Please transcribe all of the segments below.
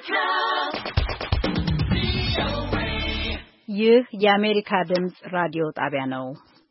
ይህ የአሜሪካ ድምጽ ራዲዮ ጣቢያ ነው።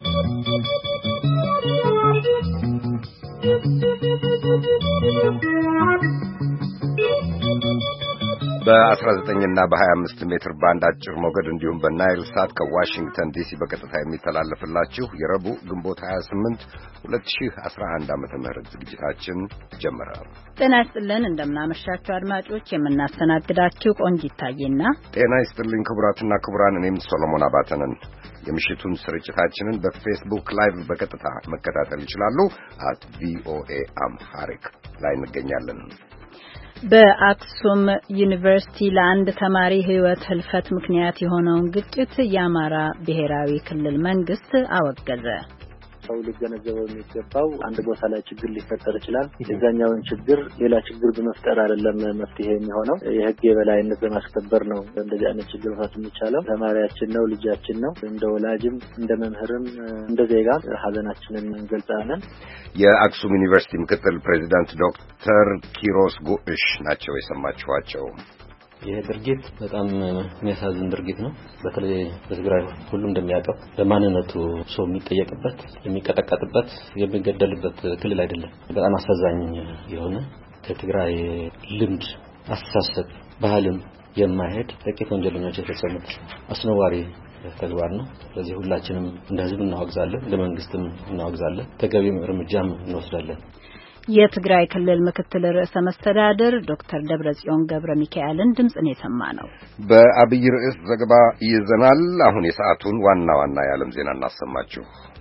በ19 እና በ25 ሜትር ባንድ አጭር ሞገድ እንዲሁም በናይል ሳት ከዋሽንግተን ዲሲ በቀጥታ የሚተላለፍላችሁ የረቡዕ ግንቦት 28 2011 ዓ.ም ዝግጅታችን ጀመረ። ጤና ይስጥልን፣ እንደምናመሻችሁ አድማጮች። የምናስተናግዳችሁ ቆንጂት ታዬና ጤና ይስጥልኝ ክቡራትና ክቡራን፣ እኔም ሶሎሞን አባተ ነን። የምሽቱን ስርጭታችንን በፌስቡክ ላይቭ በቀጥታ መከታተል ይችላሉ። @VOA አምሃሪክ ላይ እንገኛለን። በአክሱም ዩኒቨርሲቲ ለአንድ ተማሪ ሕይወት ህልፈት ምክንያት የሆነውን ግጭት የአማራ ብሔራዊ ክልል መንግስት አወገዘ። ሰው ሊገነዘበው የሚገባው አንድ ቦታ ላይ ችግር ሊፈጠር ይችላል። የዛኛውን ችግር ሌላ ችግር በመፍጠር አይደለም መፍትሄ የሚሆነው፣ የህግ የበላይነት በማስከበር ነው። እንደዚህ አይነት ችግር መፍታት የሚቻለው ተማሪያችን ነው፣ ልጃችን ነው። እንደ ወላጅም እንደ መምህርም እንደ ዜጋም ሀዘናችንን እንገልጻለን። የአክሱም ዩኒቨርሲቲ ምክትል ፕሬዚዳንት ዶክተር ኪሮስ ጉዕሽ ናቸው የሰማችኋቸው። ይህ ድርጊት በጣም የሚያሳዝን ድርጊት ነው። በተለይ በትግራይ ሁሉም እንደሚያውቀው በማንነቱ ሰው የሚጠየቅበት፣ የሚቀጠቀጥበት፣ የሚገደልበት ክልል አይደለም። በጣም አሳዛኝ የሆነ ከትግራይ ልምድ፣ አስተሳሰብ፣ ባህልም የማይሄድ ጥቂት ወንጀለኞች የተፈጸሙት አስነዋሪ ተግባር ነው። ስለዚህ ሁላችንም እንደ ህዝብ እናወግዛለን፣ እንደ መንግስትም እናወግዛለን፣ ተገቢም እርምጃም እንወስዳለን። የትግራይ ክልል ምክትል ርዕሰ መስተዳድር ዶክተር ደብረጽዮን ገብረ ሚካኤልን ድምጽን የሰማ ነው። በአብይ ርዕስ ዘገባ ይዘናል። አሁን የሰዓቱን ዋና ዋና የዓለም ዜና እናሰማችሁ።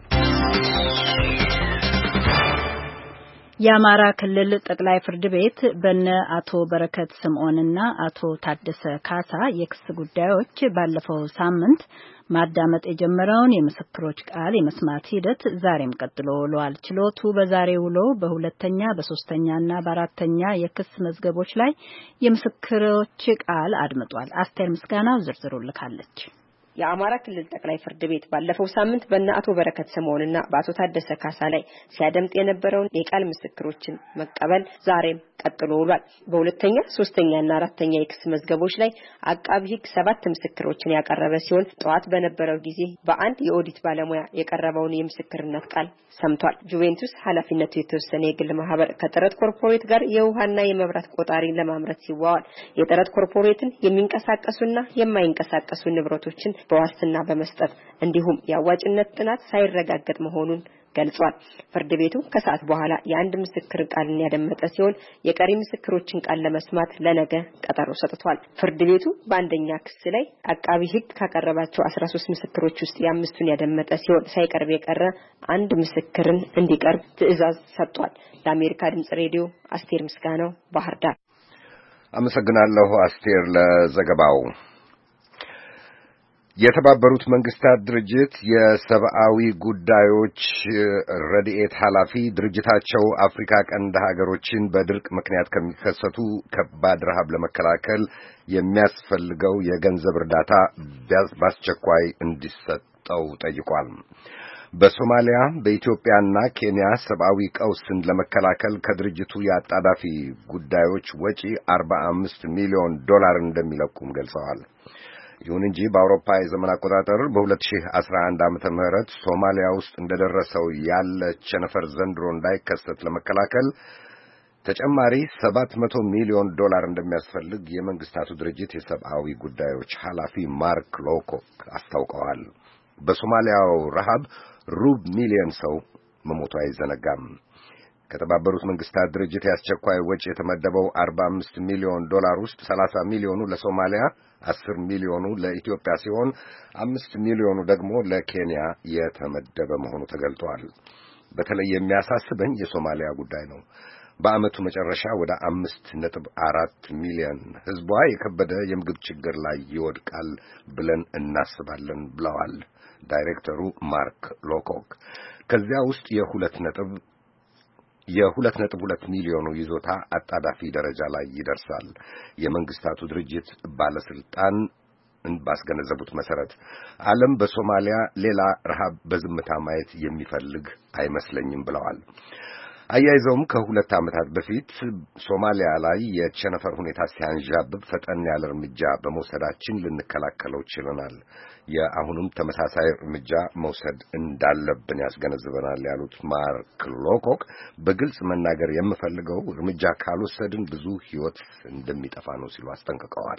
የአማራ ክልል ጠቅላይ ፍርድ ቤት በነ አቶ በረከት ስምዖንና አቶ ታደሰ ካሳ የክስ ጉዳዮች ባለፈው ሳምንት ማዳመጥ የጀመረውን የምስክሮች ቃል የመስማት ሂደት ዛሬም ቀጥሎ ውሏል። ችሎቱ በዛሬ ውሎ በሁለተኛ፣ በሶስተኛና በአራተኛ የክስ መዝገቦች ላይ የምስክሮች ቃል አድምጧል። አስቴር ምስጋናው ዝርዝሩ ልካለች። የአማራ ክልል ጠቅላይ ፍርድ ቤት ባለፈው ሳምንት በእነ አቶ በረከት ስምዖንና በአቶ ታደሰ ካሳ ላይ ሲያደምጥ የነበረውን የቃል ምስክሮችን መቀበል ዛሬም ቀጥሎ ውሏል። በሁለተኛ፣ ሶስተኛና አራተኛ የክስ መዝገቦች ላይ አቃቢ ሕግ 7 ምስክሮችን ያቀረበ ሲሆን ጠዋት በነበረው ጊዜ በአንድ የኦዲት ባለሙያ የቀረበውን የምስክርነት ቃል ሰምቷል። ጁቬንቱስ ኃላፊነቱ የተወሰነ የግል ማህበር ከጥረት ኮርፖሬት ጋር የውሃና የመብራት ቆጣሪ ለማምረት ሲዋዋል የጥረት ኮርፖሬትን የሚንቀሳቀሱና የማይንቀሳቀሱ ንብረቶችን በዋስትና በመስጠት እንዲሁም የአዋጭነት ጥናት ሳይረጋገጥ መሆኑን ገልጿል። ፍርድ ቤቱ ከሰዓት በኋላ የአንድ ምስክር ቃልን ያደመጠ ሲሆን የቀሪ ምስክሮችን ቃል ለመስማት ለነገ ቀጠሮ ሰጥቷል። ፍርድ ቤቱ በአንደኛ ክስ ላይ አቃቢ ሕግ ካቀረባቸው 13 ምስክሮች ውስጥ የ5ቱን ያደመጠ ሲሆን ሳይቀርብ የቀረ አንድ ምስክርን እንዲቀርብ ትዕዛዝ ሰጥቷል። ለአሜሪካ ድምጽ ሬዲዮ አስቴር ምስጋናው ባህር ዳር። አመሰግናለሁ አስቴር ለዘገባው። የተባበሩት መንግስታት ድርጅት የሰብአዊ ጉዳዮች ረድኤት ኃላፊ ድርጅታቸው አፍሪካ ቀንድ ሀገሮችን በድርቅ ምክንያት ከሚከሰቱ ከባድ ረሃብ ለመከላከል የሚያስፈልገው የገንዘብ እርዳታ በአስቸኳይ እንዲሰጠው ጠይቋል። በሶማሊያ፣ በኢትዮጵያና ኬንያ ሰብአዊ ቀውስን ለመከላከል ከድርጅቱ የአጣዳፊ ጉዳዮች ወጪ $45 ሚሊዮን እንደሚለቁም ገልጸዋል። ይሁን እንጂ በአውሮፓ የዘመን አቆጣጠር በ2011 ዓመተ ምህረት ሶማሊያ ውስጥ እንደደረሰው ያለ ቸነፈር ዘንድሮ እንዳይከሰት ለመከላከል ተጨማሪ $700 ሚሊዮን እንደሚያስፈልግ የመንግስታቱ ድርጅት የሰብአዊ ጉዳዮች ኃላፊ ማርክ ሎኮክ አስታውቀዋል። በሶማሊያው ረሃብ ሩብ ሚሊዮን ሰው መሞቱ አይዘነጋም። ከተባበሩት መንግስታት ድርጅት የአስቸኳይ ወጪ የተመደበው $45 ሚሊዮን ውስጥ 30 ሚሊዮኑ ለሶማሊያ፣ 10 ሚሊዮኑ ለኢትዮጵያ ሲሆን 5 ሚሊዮኑ ደግሞ ለኬንያ የተመደበ መሆኑ ተገልጿል። በተለይ የሚያሳስበኝ የሶማሊያ ጉዳይ ነው። በዓመቱ መጨረሻ ወደ 5.4 ሚሊዮን ህዝቧ የከበደ የምግብ ችግር ላይ ይወድቃል ብለን እናስባለን ብለዋል ዳይሬክተሩ ማርክ ሎኮክ። ከዚያ ውስጥ የ2.2 ሚሊዮኑ ይዞታ አጣዳፊ ደረጃ ላይ ይደርሳል። የመንግስታቱ ድርጅት ባለስልጣን ባስገነዘቡት መሰረት ዓለም በሶማሊያ ሌላ ረሃብ በዝምታ ማየት የሚፈልግ አይመስለኝም ብለዋል። አያይዘውም ከሁለት ዓመታት በፊት ሶማሊያ ላይ የቸነፈር ሁኔታ ሲያንዣብብ ፈጠን ያለ እርምጃ በመውሰዳችን ልንከላከለው ችለናል። የአሁኑም ተመሳሳይ እርምጃ መውሰድ እንዳለብን ያስገነዝበናል ያሉት ማርክ ሎኮክ በግልጽ መናገር የምፈልገው እርምጃ ካልወሰድን ብዙ ሕይወት እንደሚጠፋ ነው ሲሉ አስጠንቅቀዋል።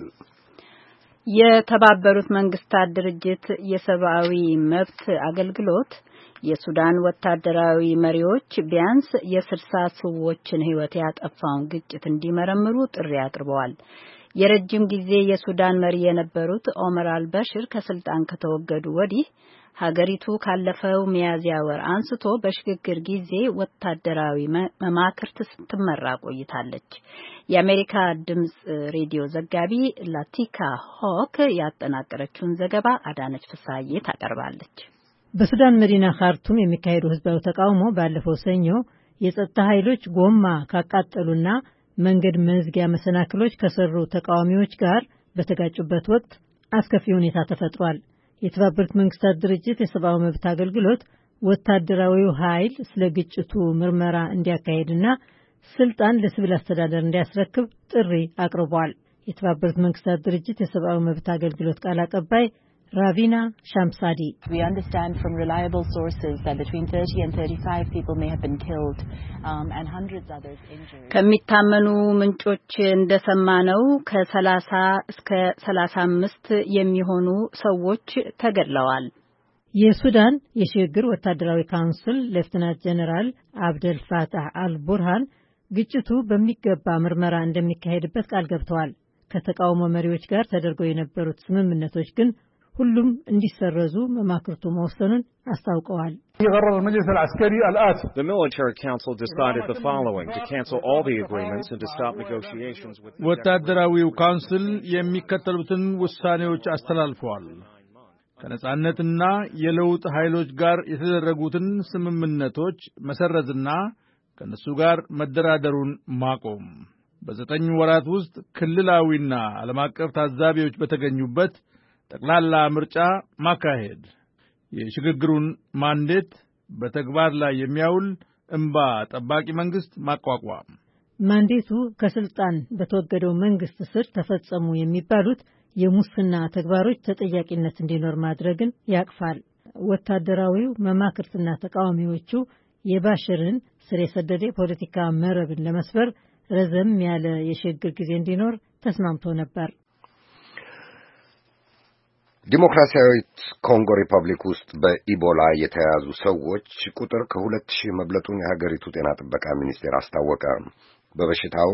የተባበሩት መንግስታት ድርጅት የሰብአዊ መብት አገልግሎት የሱዳን ወታደራዊ መሪዎች ቢያንስ የ60 ሰዎችን ሕይወት ያጠፋውን ግጭት እንዲመረምሩ ጥሪ አቅርበዋል። የረጅም ጊዜ የሱዳን መሪ የነበሩት ኦመር አልበሽር ከስልጣን ከተወገዱ ወዲህ ሀገሪቱ ካለፈው ሚያዝያ ወር አንስቶ በሽግግር ጊዜ ወታደራዊ መማክርት ስትመራ ቆይታለች። የአሜሪካ ድምጽ ሬዲዮ ዘጋቢ ላቲካ ሆክ ያጠናቀረችውን ዘገባ አዳነች ፍሳዬ ታቀርባለች። በሱዳን መዲና ካርቱም የሚካሄደው ህዝባዊ ተቃውሞ ባለፈው ሰኞ የጸጥታ ኃይሎች ጎማ ካቃጠሉና መንገድ መዝጊያ መሰናክሎች ከሰሩ ተቃዋሚዎች ጋር በተጋጩበት ወቅት አስከፊ ሁኔታ ተፈጥሯል። የተባበሩት መንግስታት ድርጅት የሰብአዊ መብት አገልግሎት ወታደራዊው ኃይል ስለ ግጭቱ ምርመራ እንዲያካሄድና ስልጣን ለሲቪል አስተዳደር እንዲያስረክብ ጥሪ አቅርቧል። የተባበሩት መንግስታት ድርጅት የሰብአዊ መብት አገልግሎት ቃል አቀባይ ራቪና ሻምሳዲ We understand from reliable sources that between 30 and 35 people may have been killed and hundreds others injured. ከሚታመኑ ምንጮች እንደሰማነው ከ30 እስከ 35 የሚሆኑ ሰዎች ተገድለዋል። የሱዳን የሽግግር ወታደራዊ ካውንስል ሌፍተናንት ጀነራል አብደል ፋታህ አልቡርሃን ግጭቱ በሚገባ ምርመራ እንደሚካሄድበት ቃል ገብተዋል። ከተቃውሞ መሪዎች ጋር ተደርገው የነበሩት ስምምነቶች ግን ሁሉም እንዲሰረዙ መማክርቱ መወሰኑን አስታውቀዋል። The military council decided the following to cancel all the agreements and to stop negotiations with ወታደራዊው ካውንስል የሚከተሉትን ውሳኔዎች አስተላልፈዋል። ከነጻነትና የለውጥ ኃይሎች ጋር የተደረጉትን ስምምነቶች መሰረዝና ከነሱ ጋር መደራደሩን ማቆም፣ በ9 ወራት ውስጥ ክልላዊና ዓለም አቀፍ ታዛቢዎች በተገኙበት ጠቅላላ ምርጫ ማካሄድ፣ የሽግግሩን ማንዴት በተግባር ላይ የሚያውል እንባ ጠባቂ መንግስት ማቋቋም። ማንዴቱ ከስልጣን በተወገደው መንግስት ስር ተፈጸሙ የሚባሉት የሙስና ተግባሮች ተጠያቂነት እንዲኖር ማድረግን ያቅፋል። ወታደራዊው መማክርትና ተቃዋሚዎቹ የባሽርን ስር የሰደደ ፖለቲካ መረብን ለመስበር ረዘም ያለ የሽግግር ጊዜ እንዲኖር ተስማምቶ ነበር። ዲሞክራሲያዊት ኮንጎ ሪፐብሊክ ውስጥ በኢቦላ የተያዙ ሰዎች ቁጥር ከ2000 መብለጡን የሀገሪቱ ጤና ጥበቃ ሚኒስቴር አስታወቀ። በበሽታው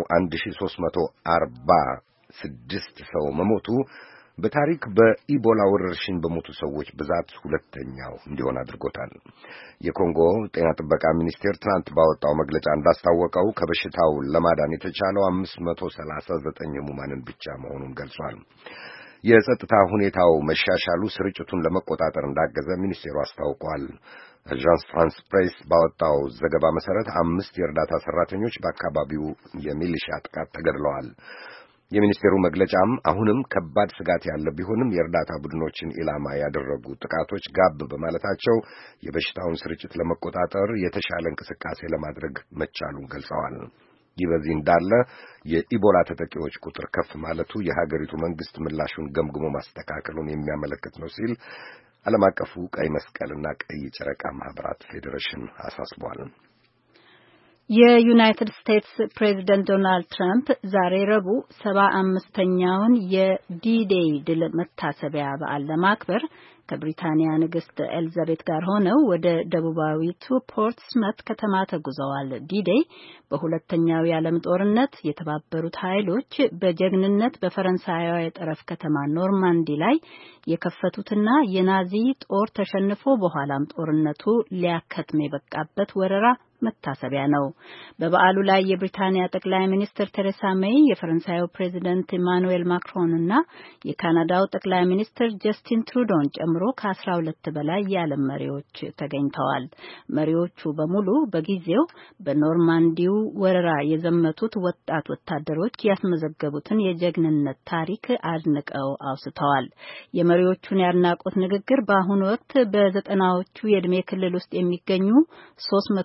1346 ሰው መሞቱ በታሪክ በኢቦላ ወረርሽኝ በሞቱ ሰዎች ብዛት ሁለተኛው እንዲሆን አድርጎታል። የኮንጎ ጤና ጥበቃ ሚኒስቴር ትናንት ባወጣው መግለጫ እንዳስታወቀው ከበሽታው ለማዳን የተቻለው 539 ህሙማንን ብቻ መሆኑን ገልጿል። የጸጥታ ሁኔታው መሻሻሉ ስርጭቱን ለመቆጣጠር እንዳገዘ ሚኒስቴሩ አስታውቋል። አጃንስ ፍራንስ ፕሬስ ባወጣው ዘገባ መሰረት 5 የእርዳታ ሰራተኞች በአካባቢው የሚሊሻ ጥቃት ተገድለዋል። የሚኒስቴሩ መግለጫም አሁንም ከባድ ስጋት ያለ ቢሆንም የእርዳታ ቡድኖችን ኢላማ ያደረጉ ጥቃቶች ጋብ በማለታቸው የበሽታውን ስርጭት ለመቆጣጠር የተሻለ እንቅስቃሴ ለማድረግ መቻሉን ገልጸዋል። ይህ በዚህ እንዳለ የኢቦላ ተጠቂዎች ቁጥር ከፍ ማለቱ የሀገሪቱ መንግስት ምላሹን ገምግሞ ማስተካከሉን የሚያመለክት ነው ሲል ዓለም አቀፉ ቀይ መስቀልና ቀይ ጨረቃ ማህበራት ፌዴሬሽን አሳስቧል። የዩናይትድ ስቴትስ ፕሬዝዳንት ዶናልድ ትራምፕ ዛሬ ረቡዕ 75ኛውን የዲ-ዴይ ድል መታሰቢያ በዓል ለማክበር ከብሪታንያ ንግስት ኤልዛቤት ጋር ሆነው ወደ ደቡባዊቱ ፖርትስመት ከተማ ተጉዘዋል። ዲ-ዴይ በሁለተኛው የዓለም ጦርነት የተባበሩት ኃይሎች በጀግንነት በፈረንሳያዊ የጠረፍ ከተማ ኖርማንዲ ላይ የከፈቱትና የናዚ ጦር ተሸንፎ በኋላም ጦርነቱ ሊያከትም የበቃበት ወረራ መታሰቢያ ነው። በበዓሉ ላይ የብሪታንያ ጠቅላይ ሚኒስትር ቴሬሳ ሜይ፣ የፈረንሳዩ ፕሬዚደንት ኢማኑኤል ማክሮን እና የካናዳው ጠቅላይ ሚኒስትር ጀስቲን ትሩዶን ጨምሮ ከ12 በላይ የዓለም መሪዎች ተገኝተዋል። መሪዎቹ በሙሉ በጊዜው በኖርማንዲው ወረራ የዘመቱት ወጣት ወታደሮች ያስመዘገቡትን የጀግንነት ታሪክ አድንቀው አውስተዋል። የመሪዎቹን ያድናቆት ንግግር በአሁኑ ወቅት በ90ዎቹ የዕድሜ ክልል ውስጥ የሚገኙ 300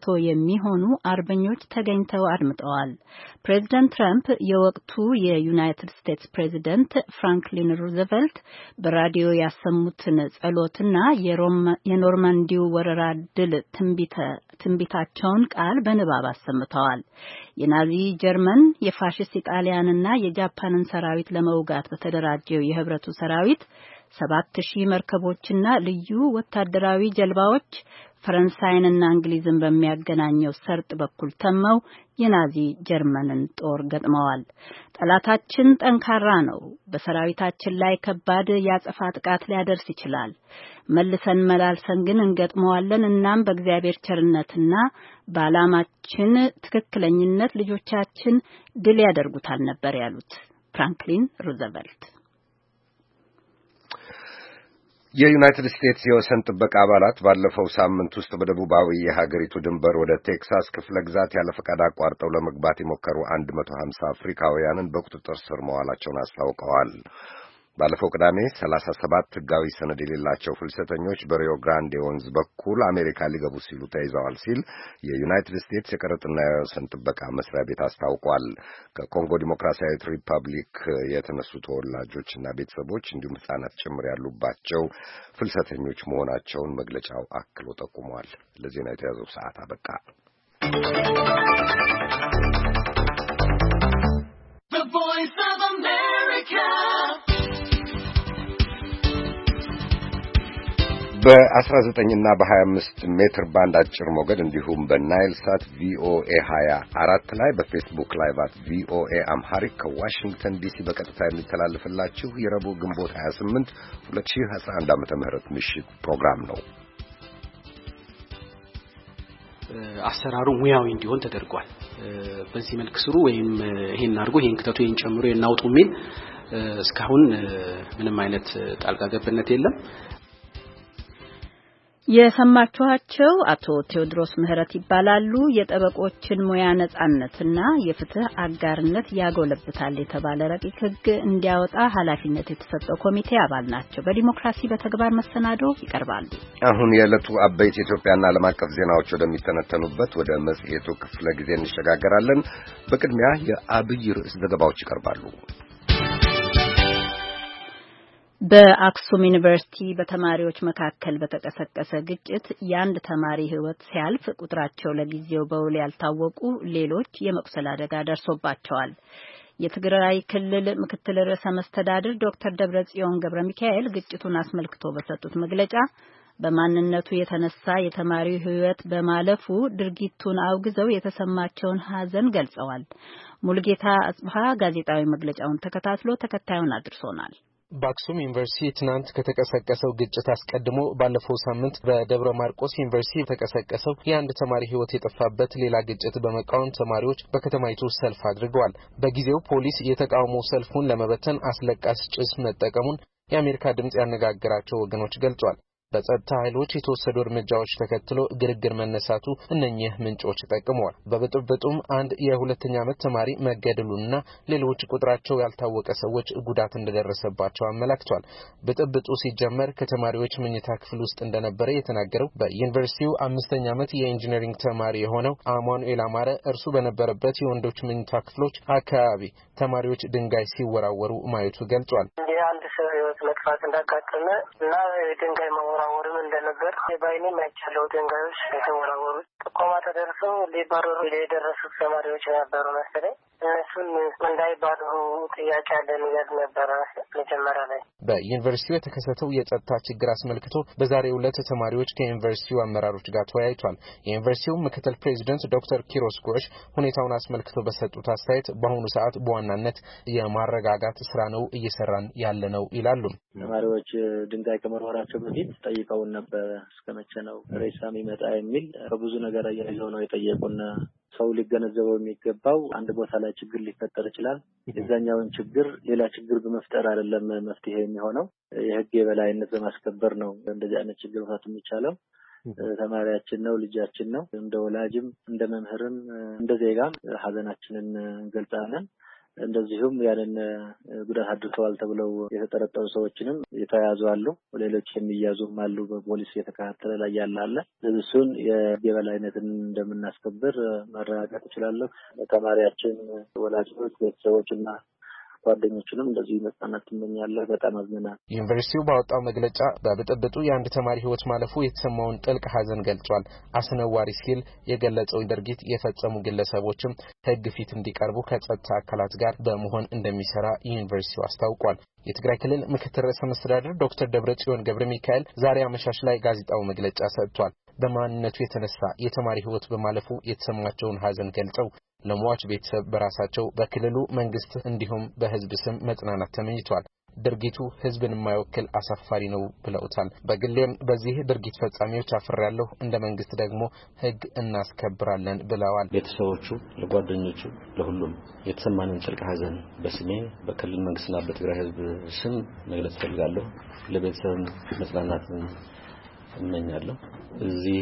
የሚሆኑ አርበኞች ተገኝተው አድምጠዋል። ፕሬዚደንት ትራምፕ የወቅቱ የዩናይትድ ስቴትስ ፕሬዚደንት ፍራንክሊን ሩዝቬልት በራዲዮ ያሰሙትን ጸሎትና የኖርማንዲው ወረራ ድል ትንቢታቸውን ቃል በንባብ አሰምተዋል። የናዚ ጀርመን የፋሽስት ኢጣሊያንና የጃፓንን ሰራዊት ለመውጋት በተደራጀው የህብረቱ ሰራዊት 7000 መርከቦችና ልዩ ወታደራዊ ጀልባዎች ፈረንሳይንና እንግሊዝን በሚያገናኘው ሰርጥ በኩል ተመው የናዚ ጀርመንን ጦር ገጥመዋል። ጠላታችን ጠንካራ ነው፣ በሰራዊታችን ላይ ከባድ ያጸፋ ጥቃት ሊያደርስ ይችላል። መልሰን መላልሰን ግን እንገጥመዋለን። እናም በእግዚአብሔር ቸርነትና በዓላማችን ትክክለኝነት ልጆቻችን ድል ያደርጉታል ነበር ያሉት ፍራንክሊን ሩዝቬልት። የዩናይትድ ስቴትስ የወሰን ጥበቃ አባላት ባለፈው ሳምንት ውስጥ በደቡባዊ የሀገሪቱ ድንበር ወደ ቴክሳስ ክፍለ ግዛት ያለ ፈቃድ አቋርጠው ለመግባት የሞከሩ 150 አፍሪካውያንን በቁጥጥር ስር መዋላቸውን አስታውቀዋል። ባለፈው ቅዳሜ 37 ሕጋዊ ሰነድ የሌላቸው ፍልሰተኞች በሪዮ ግራንዴ ወንዝ በኩል አሜሪካ ሊገቡ ሲሉ ተይዘዋል ሲል የዩናይትድ ስቴትስ የቀረጥና የወሰን ጥበቃ መስሪያ ቤት አስታውቋል። ከኮንጎ ዲሞክራሲያዊት ሪፐብሊክ የተነሱ ተወላጆችና ቤተሰቦች እንዲሁም ሕፃናት ጭምር ያሉባቸው ፍልሰተኞች መሆናቸውን መግለጫው አክሎ ጠቁሟል። ለዜና የተያዘው ሰዓት አበቃ። በ19 እና በ25 ሜትር ባንድ አጭር ሞገድ እንዲሁም በናይል ሳት ቪኦኤ 24 ላይ በፌስቡክ ላይቭ ቪኦኤ አምሃሪክ ከዋሽንግተን ዲሲ በቀጥታ የሚተላለፍላችሁ የረቡዕ ግንቦት 28 2011 ዓ.ም ምሽት ፕሮግራም ነው። አሰራሩ ሙያዊ እንዲሆን ተደርጓል። በዚህ መልክ ስሩ ወይም ይሄን አድርጉ፣ ይሄን ክተቱ፣ ይሄን ጨምሩ፣ ይሄን አውጡ የሚል እስካሁን ምንም አይነት ጣልቃ ገብነት የለም። የሰማችኋቸው አቶ ቴዎድሮስ ምህረት ይባላሉ። የጠበቆችን ሙያ ነጻነትና የፍትህ አጋርነት ያጎለብታል የተባለ ረቂቅ ሕግ እንዲያወጣ ኃላፊነት የተሰጠው ኮሚቴ አባል ናቸው። በዲሞክራሲ በተግባር መሰናዶ ይቀርባሉ። አሁን የዕለቱ አበይት ኢትዮጵያና ዓለም አቀፍ ዜናዎች ወደሚተነተኑበት ወደ መጽሔቱ ክፍለ ጊዜ እንሸጋገራለን። በቅድሚያ የአብይ ርዕስ ዘገባዎች ይቀርባሉ። በአክሱም ዩኒቨርሲቲ በተማሪዎች መካከል በተቀሰቀሰ ግጭት የአንድ ተማሪ ሕይወት ሲያልፍ ቁጥራቸው ለጊዜው በውል ያልታወቁ ሌሎች የመቁሰል አደጋ ደርሶባቸዋል። የትግራይ ክልል ምክትል ርዕሰ መስተዳድር ዶክተር ደብረጽዮን ገብረ ሚካኤል ግጭቱን አስመልክቶ በሰጡት መግለጫ በማንነቱ የተነሳ የተማሪው ሕይወት በማለፉ ድርጊቱን አውግዘው የተሰማቸውን ሐዘን ገልጸዋል። ሙልጌታ አጽብሃ ጋዜጣዊ መግለጫውን ተከታትሎ ተከታዩን አድርሶናል። በአክሱም ዩኒቨርሲቲ ትናንት ከተቀሰቀሰው ግጭት አስቀድሞ ባለፈው ሳምንት በደብረ ማርቆስ ዩኒቨርሲቲ የተቀሰቀሰው የአንድ ተማሪ ሕይወት የጠፋበት ሌላ ግጭት በመቃወም ተማሪዎች በከተማይቱ ሰልፍ አድርገዋል። በጊዜው ፖሊስ የተቃውሞ ሰልፉን ለመበተን አስለቃሽ ጭስ መጠቀሙን የአሜሪካ ድምጽ ያነጋገራቸው ወገኖች ገልጿል። በጸጥታ ኃይሎች የተወሰዱ እርምጃዎች ተከትሎ ግርግር መነሳቱ እነኚህ ምንጮች ጠቅመዋል። በብጥብጡም አንድ የሁለተኛ ዓመት ተማሪ መገደሉና ሌሎች ቁጥራቸው ያልታወቀ ሰዎች ጉዳት እንደደረሰባቸው አመላክቷል። ብጥብጡ ሲጀመር ከተማሪዎች መኝታ ክፍል ውስጥ እንደነበረ የተናገረው በዩኒቨርሲቲው 5ኛ ዓመት የኢንጂነሪንግ ተማሪ የሆነው አማኑኤል አማረ እርሱ በነበረበት የወንዶች መኝታ ክፍሎች አካባቢ ተማሪዎች ድንጋይ ሲወራወሩ ማየቱ ገልጿል። አንድ ሰው ሕይወት መጥፋት እንዳጋጠመ እና ድንጋይ መወራወርም እንደነበር የባይኔ ማይቻለው ድንጋዮች የተወራወሩት ጥቆማ ተደርሰው ሊባረሩ የደረሱት ተማሪዎች ነበሩ መሰለኝ። እነሱን እንዳይባረሩ ጥያቄ አለን እያሉ ነበረ መጀመሪያ ላይ። በዩኒቨርሲቲው የተከሰተው የጸጥታ ችግር አስመልክቶ በዛሬው ዕለት ተማሪዎች ከዩኒቨርሲቲው አመራሮች ጋር ተወያይቷል። የዩኒቨርሲቲው ምክትል ፕሬዚደንት ዶክተር ኪሮስ ጎሽ ሁኔታውን አስመልክቶ በሰጡት አስተያየት በአሁኑ ሰዓት በዋናነት የማረጋጋት ስራ ነው እየሰራን ያለ ነው ይላሉ። ተማሪዎች ድንጋይ ከመወራወራቸው በፊት ጠይቀውን ነበር እስከመቼ ነው ሬሳ የሚመጣ የሚል በብዙ ነገር አያይዘው ነው የጠየቁን። ሰው ሊገነዘበው የሚገባው አንድ ቦታ ላይ ችግር ሊፈጠር ይችላል። የዛኛውን ችግር ሌላ ችግር በመፍጠር አይደለም መፍትሄ የሚሆነው፣ የህግ የበላይነት በማስከበር ነው እንደዚህ አይነት ችግር መፍታት የሚቻለው። ተማሪያችን ነው፣ ልጃችን ነው። እንደ ወላጅም እንደ መምህርም እንደ ዜጋም ሀዘናችንን እንገልጻለን። እንደዚሁም ያንን ጉዳት አድርሰዋል ተብለው የተጠረጠሩ ሰዎችንም የተያዙ አሉ። ሌሎች የሚያዙም አሉ። በፖሊስ የተከታተለ ላይ ያለ እሱን የበላይነትን እንደምናስከብር ማረጋገጥ እችላለሁ። ተማሪያችን፣ ወላጆች፣ ቤተሰቦችና ጓደኞችንም እንደዚህ መጣናት ትመኛለህ። በጣም አዝነናል። ዩኒቨርሲቲው ባወጣው መግለጫ በብጥብጡ የአንድ ተማሪ ሕይወት ማለፉ የተሰማውን ጥልቅ ሐዘን ገልጿል። አስነዋሪ ሲል የገለጸው ድርጊት የፈጸሙ ግለሰቦችም ሕግ ፊት እንዲቀርቡ ከጸጥታ አካላት ጋር በመሆን እንደሚሰራ ዩኒቨርሲቲው አስታውቋል። የትግራይ ክልል ምክትል ርዕሰ መስተዳድር ዶክተር ደብረጽዮን ገብረ ሚካኤል ዛሬ አመሻሽ ላይ ጋዜጣዊ መግለጫ ሰጥቷል። በማንነቱ የተነሳ የተማሪ ሕይወት በማለፉ የተሰማቸውን ሐዘን ገልጸው ለሟች ቤተሰብ በራሳቸው በክልሉ መንግስት እንዲሁም በህዝብ ስም መጽናናት ተመኝቷል። ድርጊቱ ህዝብን የማይወክል አሳፋሪ ነው ብለውታል። በግሌም በዚህ ድርጊት ፈጻሚዎች አፍሬያለሁ፣ እንደ መንግስት ደግሞ ህግ እናስከብራለን ብለዋል። ቤተሰቦቹ፣ ለጓደኞቹ፣ ለሁሉም የተሰማንን ጥልቅ ሐዘን በስሜ በክልል መንግስትና በትግራይ ህዝብ ስም መግለጽ ፈልጋለሁ። ለቤተሰብ መጽናናትን እመኛለሁ። እዚህ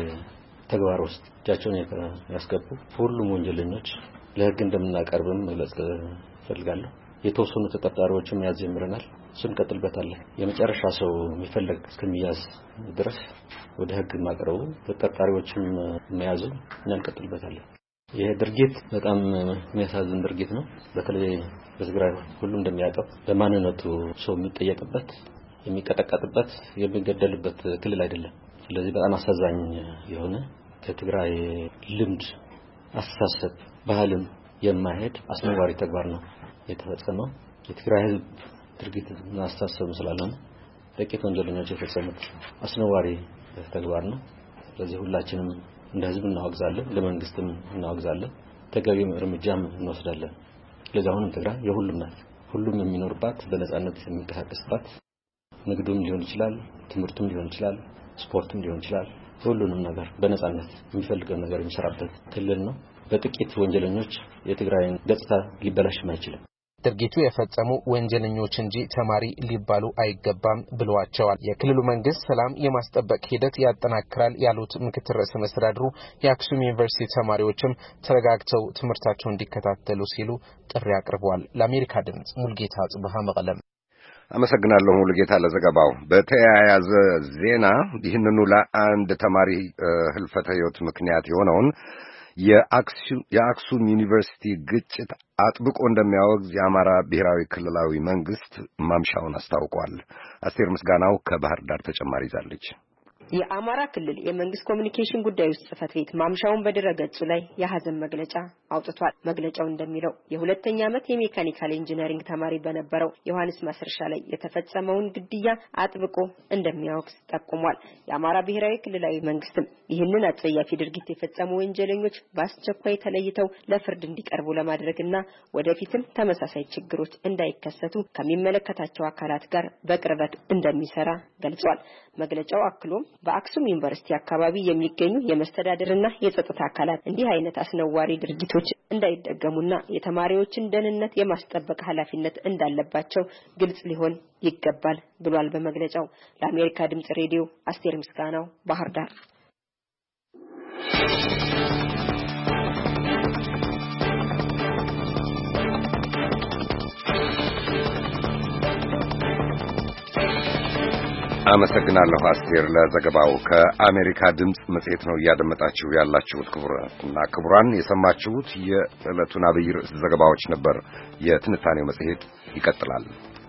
ተግባር ውስጥ እጃቸውን ያስገቡ ሁሉም ወንጀለኞች ለህግ እንደምናቀርብም መግለጽ ፈልጋለሁ። የተወሰኑ ተጠርጣሪዎችም ያዝ ጀምረናል። እሱን ቀጥልበታለን። የመጨረሻ ሰው የሚፈልግ እስከሚያዝ ድረስ ወደ ህግ ማቅረቡ ተጠርጣሪዎችም መያዙ እንቀጥልበታለን። ይሄ ድርጊት በጣም የሚያሳዝን ድርጊት ነው። በተለይ በትግራይ ሁሉም እንደሚያውቀው በማንነቱ ሰው የሚጠየቅበት፣ የሚቀጠቀጥበት፣ የሚገደልበት ክልል አይደለም። ስለዚህ በጣም አሳዛኝ የሆነ ከትግራይ ልምድ፣ አስተሳሰብ፣ ባህልም የማይሄድ አስነዋሪ ተግባር ነው የተፈጸመው። የትግራይ ህዝብ ድርጊት አስተሳሰብ ስላልሆነ ጥቂት ወንጀለኞች የፈጸሙት አስነዋሪ ተግባር ነው። ስለዚህ ሁላችንም እንደ ህዝብ እናወግዛለን፣ ለመንግስትም እናወግዛለን፣ ተገቢም እርምጃም እንወስዳለን። ስለዚህ አሁንም ትግራይ የሁሉም ናት። ሁሉም የሚኖርባት፣ በነጻነት የሚንቀሳቀስባት፣ ንግዱም ሊሆን ይችላል፣ ትምህርቱም ሊሆን ይችላል፣ ስፖርቱም ሊሆን ይችላል፣ ሁሉንም ነገር በነጻነት የሚፈልገው ነገር የሚሰራበት ክልል ነው። በጥቂት ወንጀለኞች የትግራይን ገጽታ ሊበላሽም አይችልም። ድርጊቱ የፈጸሙ ወንጀለኞች እንጂ ተማሪ ሊባሉ አይገባም ብለዋቸዋል። የክልሉ መንግስት ሰላም የማስጠበቅ ሂደት ያጠናክራል ያሉት ምክትል ርዕሰ መስተዳድሩ የአክሱም ዩኒቨርሲቲ ተማሪዎችም ተረጋግተው ትምህርታቸውን እንዲከታተሉ ሲሉ ጥሪ አቅርበዋል። ለአሜሪካ ድምጽ ሙልጌታ ጽብሃ መቀለም። አመሰግናለሁ ሙሉጌታ ለዘገባው። በተያያዘ ዜና ይህንኑ ለአንድ ተማሪ ህልፈተ ህይወት ምክንያት የሆነውን የአክሱም ዩኒቨርሲቲ ግጭት አጥብቆ እንደሚያወግዝ የአማራ ብሔራዊ ክልላዊ መንግስት ማምሻውን አስታውቋል። አስቴር ምስጋናው ከባህር ዳር ተጨማሪ ይዛለች። የአማራ ክልል የመንግስት ኮሙኒኬሽን ጉዳዮች ጽህፈት ቤት ማምሻውን በድረገጹ ላይ የሐዘን መግለጫ አውጥቷል። መግለጫው እንደሚለው የሁለተኛ ዓመት የሜካኒካል ኢንጂነሪንግ ተማሪ በነበረው ዮሐንስ ማስረሻ ላይ የተፈጸመውን ግድያ አጥብቆ እንደሚያወግዝ ጠቁሟል። የአማራ ብሔራዊ ክልላዊ መንግስትም ይህንን አጸያፊ ድርጊት የፈጸሙ ወንጀለኞች በአስቸኳይ ተለይተው ለፍርድ እንዲቀርቡ ለማድረግና ወደፊትም ተመሳሳይ ችግሮች እንዳይከሰቱ ከሚመለከታቸው አካላት ጋር በቅርበት እንደሚሰራ ገልጿል። መግለጫው አክሎም በአክሱም ዩኒቨርሲቲ አካባቢ የሚገኙ የመስተዳድርና የጸጥታ አካላት እንዲህ አይነት አስነዋሪ ድርጊቶች እንዳይደገሙና የተማሪዎችን ደህንነት የማስጠበቅ ኃላፊነት እንዳለባቸው ግልጽ ሊሆን ይገባል ብሏል። በመግለጫው ለአሜሪካ ድምጽ ሬዲዮ አስቴር ምስጋናው ባህር ዳር። አመሰግናለሁ አስቴር ለዘገባው። ከአሜሪካ ድምጽ መጽሔት ነው እያደመጣችሁ ያላችሁት። ክቡራትና ክቡራን የሰማችሁት የዕለቱን አብይ ርዕስ ዘገባዎች ነበር። የትንታኔው መጽሔት ይቀጥላል።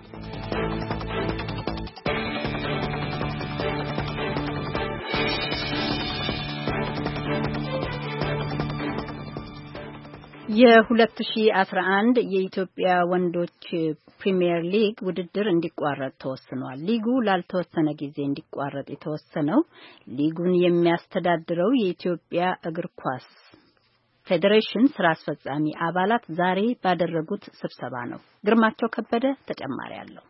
የ2011 የኢትዮጵያ ወንዶች ፕሪሚየር ሊግ ውድድር እንዲቋረጥ ተወስኗል። ሊጉ ላልተወሰነ ጊዜ እንዲቋረጥ የተወሰነው ሊጉን የሚያስተዳድረው የኢትዮጵያ እግር ኳስ ፌዴሬሽን ስራ አስፈጻሚ አባላት ዛሬ ባደረጉት ስብሰባ ነው። ግርማቸው ከበደ ተጨማሪ አለው።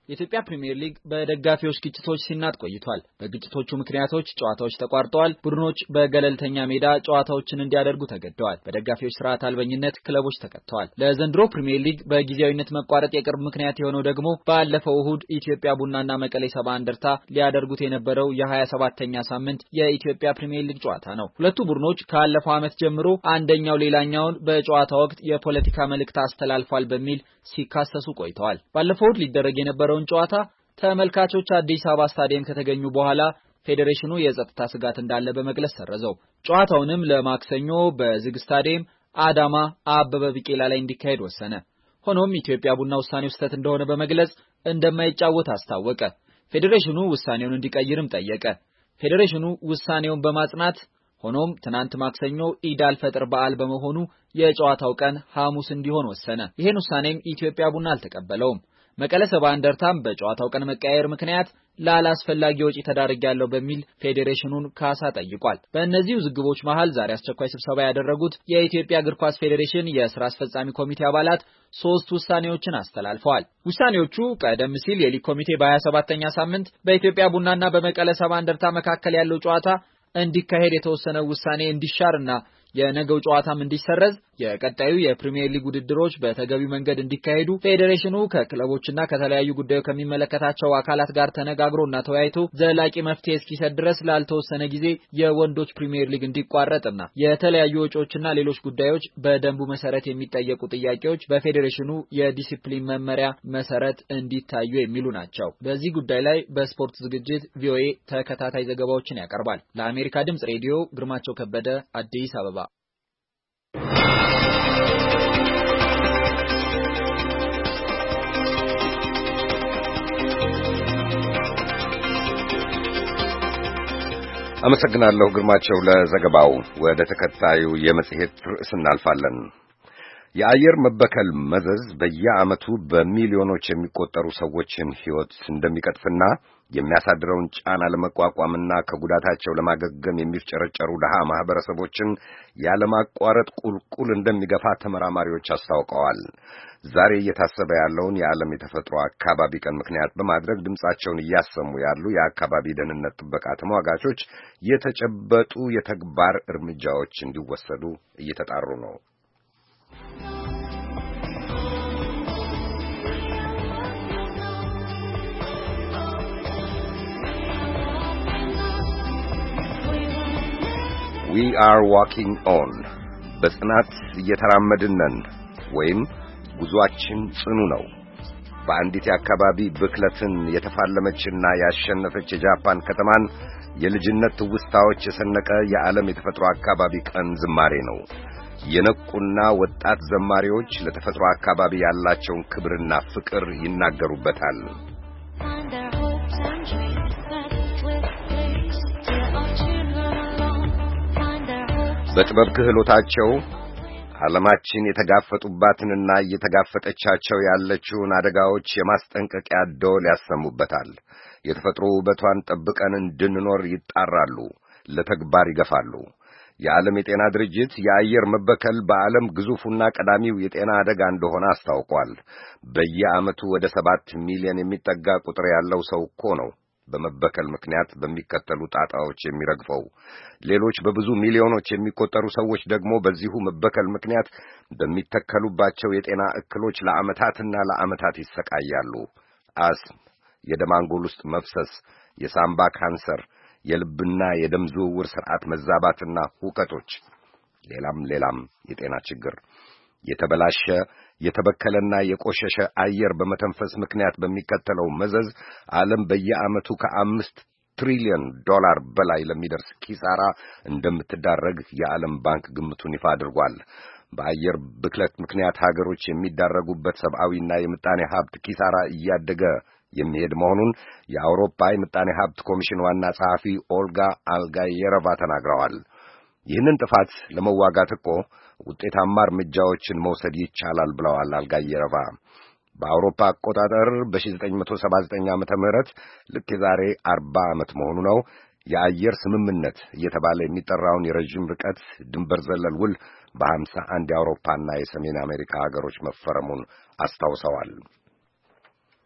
የኢትዮጵያ ፕሪሚየር ሊግ በደጋፊዎች ግጭቶች ሲናጥ ቆይቷል። በግጭቶቹ ምክንያቶች ጨዋታዎች ተቋርጠዋል። ቡድኖች በገለልተኛ ሜዳ ጨዋታዎችን እንዲያደርጉ ተገደዋል። በደጋፊዎች ስርዓት አልበኝነት ክለቦች ተቀጥተዋል። ለዘንድሮ ፕሪሚየር ሊግ በጊዜያዊነት መቋረጥ የቅርብ ምክንያት የሆነው ደግሞ ባለፈው እሁድ ኢትዮጵያ ቡናና መቀሌ ሰባ እንደርታ ሊያደርጉት የነበረው የ27ኛ ሳምንት የኢትዮጵያ ፕሪሚየር ሊግ ጨዋታ ነው። ሁለቱ ቡድኖች ካለፈው ዓመት ጀምሮ አንደኛው ሌላኛውን በጨዋታ ወቅት የፖለቲካ መልእክት አስተላልፏል በሚል ሲካሰሱ ቆይተዋል። ባለፈው እሁድ ሊደረግ የነበረውን ጨዋታ ተመልካቾች አዲስ አበባ ስታዲየም ከተገኙ በኋላ ፌዴሬሽኑ የጸጥታ ስጋት እንዳለ በመግለጽ ሰረዘው። ጨዋታውንም ለማክሰኞ በዝግ ስታዲየም አዳማ አበበ ቢቂላ ላይ እንዲካሄድ ወሰነ። ሆኖም ኢትዮጵያ ቡና ውሳኔው ስህተት እንደሆነ በመግለጽ እንደማይጫወት አስታወቀ። ፌዴሬሽኑ ውሳኔውን እንዲቀይርም ጠየቀ። ፌዴሬሽኑ ውሳኔውን በማጽናት ሆኖም ትናንት ማክሰኞ ኢድ አልፈጥር በዓል በመሆኑ የጨዋታው ቀን ሐሙስ እንዲሆን ወሰነ። ይሄን ውሳኔም ኢትዮጵያ ቡና አልተቀበለውም። መቀለ ሰባ እንደርታም በጨዋታው ቀን መቀያየር ምክንያት ላላስፈላጊ ወጪ ተዳርጋለሁ በሚል ፌዴሬሽኑን ካሳ ጠይቋል። በእነዚህ ውዝግቦች መሃል ዛሬ አስቸኳይ ስብሰባ ያደረጉት የኢትዮጵያ እግር ኳስ ፌዴሬሽን የሥራ አስፈጻሚ ኮሚቴ አባላት 3 ውሳኔዎችን አስተላልፈዋል። ውሳኔዎቹ ቀደም ሲል የሊግ ኮሚቴ በ27ኛ ሳምንት በኢትዮጵያ ቡናና በመቀለ ሰባ እንደርታ መካከል ያለው ጨዋታ እንዲካሄድ የተወሰነው ውሳኔ እንዲሻርና የነገው ጨዋታም እንዲሰረዝ የቀጣዩ የፕሪሚየር ሊግ ውድድሮች በተገቢው መንገድ እንዲካሄዱ ፌዴሬሽኑ ከክለቦችና ከተለያዩ ጉዳዩ ከሚመለከታቸው አካላት ጋር ተነጋግሮና ተወያይቶ ዘላቂ መፍትሄ እስኪሰጥ ድረስ ላልተወሰነ ጊዜ የወንዶች ፕሪሚየር ሊግ እንዲቋረጥና የተለያዩ ወጪዎችና ሌሎች ጉዳዮች በደንቡ መሰረት የሚጠየቁ ጥያቄዎች በፌዴሬሽኑ የዲሲፕሊን መመሪያ መሰረት እንዲታዩ የሚሉ ናቸው። በዚህ ጉዳይ ላይ በስፖርት ዝግጅት ቪኦኤ ተከታታይ ዘገባዎችን ያቀርባል። ለአሜሪካ ድምጽ ሬዲዮ ግርማቸው ከበደ አዲስ አበባ። አመሰግናለሁ ግርማቸው ለዘገባው። ወደ ተከታዩ የመጽሔት ርዕስ እናልፋለን። የአየር መበከል መዘዝ በየዓመቱ በሚሊዮኖች የሚቆጠሩ ሰዎችን ሕይወት እንደሚቀጥፍና የሚያሳድረውን ጫና ለመቋቋምና ከጉዳታቸው ለማገገም የሚፍጨረጨሩ ድሃ ማህበረሰቦችን ያለማቋረጥ ቁልቁል እንደሚገፋ ተመራማሪዎች አስታውቀዋል። ዛሬ እየታሰበ ያለውን የዓለም የተፈጥሮ አካባቢ ቀን ምክንያት በማድረግ ድምጻቸውን እያሰሙ ያሉ የአካባቢ ደህንነት ጥበቃ ተሟጋቾች የተጨበጡ የተግባር እርምጃዎች እንዲወሰዱ እየተጣሩ ነው። We are walking on በጽናት እየተራመድን ነን ወይም ጉዟችን ጽኑ ነው። በአንዲት የአካባቢ ብክለትን የተፋለመችና ያሸነፈች የጃፓን ከተማን የልጅነት ትውስታዎች የሰነቀ የዓለም የተፈጥሮ አካባቢ ቀን ዝማሬ ነው። የነቁና ወጣት ዘማሪዎች ለተፈጥሮ አካባቢ ያላቸውን ክብርና ፍቅር ይናገሩበታል። በጥበብ ክህሎታቸው ዓለማችን የተጋፈጡባትንና እየተጋፈጠቻቸው ያለችውን አደጋዎች የማስጠንቀቂያ ደወል ያሰሙበታል። የተፈጥሮ ውበቷን ጠብቀን እንድንኖር ይጣራሉ፣ ለተግባር ይገፋሉ። የዓለም የጤና ድርጅት የአየር መበከል በዓለም ግዙፉና ቀዳሚው የጤና አደጋ እንደሆነ አስታውቋል። በየዓመቱ ወደ 7 ሚሊዮን የሚጠጋ ቁጥር ያለው ሰው እኮ ነው በመበከል ምክንያት በሚከተሉ ጣጣዎች የሚረግፈው። ሌሎች በብዙ ሚሊዮኖች የሚቆጠሩ ሰዎች ደግሞ በዚሁ መበከል ምክንያት በሚተከሉባቸው የጤና እክሎች ለዓመታትና ለዓመታት ይሰቃያሉ። አስም፣ የደም አንጎል ውስጥ መፍሰስ፣ የሳምባ ካንሰር፣ የልብና የደም ዝውውር ስርዓት መዛባትና ሁከቶች፣ ሌላም የጤና ችግር። የተበላሸ የተበከለና የቆሸሸ አየር በመተንፈስ ምክንያት በሚከተለው መዘዝ ዓለም በየዓመቱ ከ5 ትሪሊዮን ዶላር በላይ ለሚደርስ ኪሳራ እንደምትዳረግ የዓለም ባንክ ግምቱን ይፋ አድርጓል። በአየር ብክለት ምክንያት ሀገሮች የሚዳረጉበት ሰብአዊና የምጣኔ ሀብት ኪሳራ እያደገ የሚሄድ መሆኑን የአውሮፓ የምጣኔ ሀብት ኮሚሽን ዋና ጸሐፊ ኦልጋ አልጋየረቫ ተናግረዋል። ይህንን ጥፋት ለመዋጋት እኮ ውጤታማ እርምጃዎችን መውሰድ ይቻላል ብለዋል አልጋየረቫ። በአውሮፓ አቆጣጠር በ1979 ዓመተ ምህረት ልክ የዛሬ 40 ዓመት መሆኑ ነው የአየር ስምምነት እየተባለ የሚጠራውን የረጅም ርቀት ድንበር ዘለል ውል በ51 የአውሮፓና የሰሜን አሜሪካ ሀገሮች መፈረሙን አስታውሰዋል።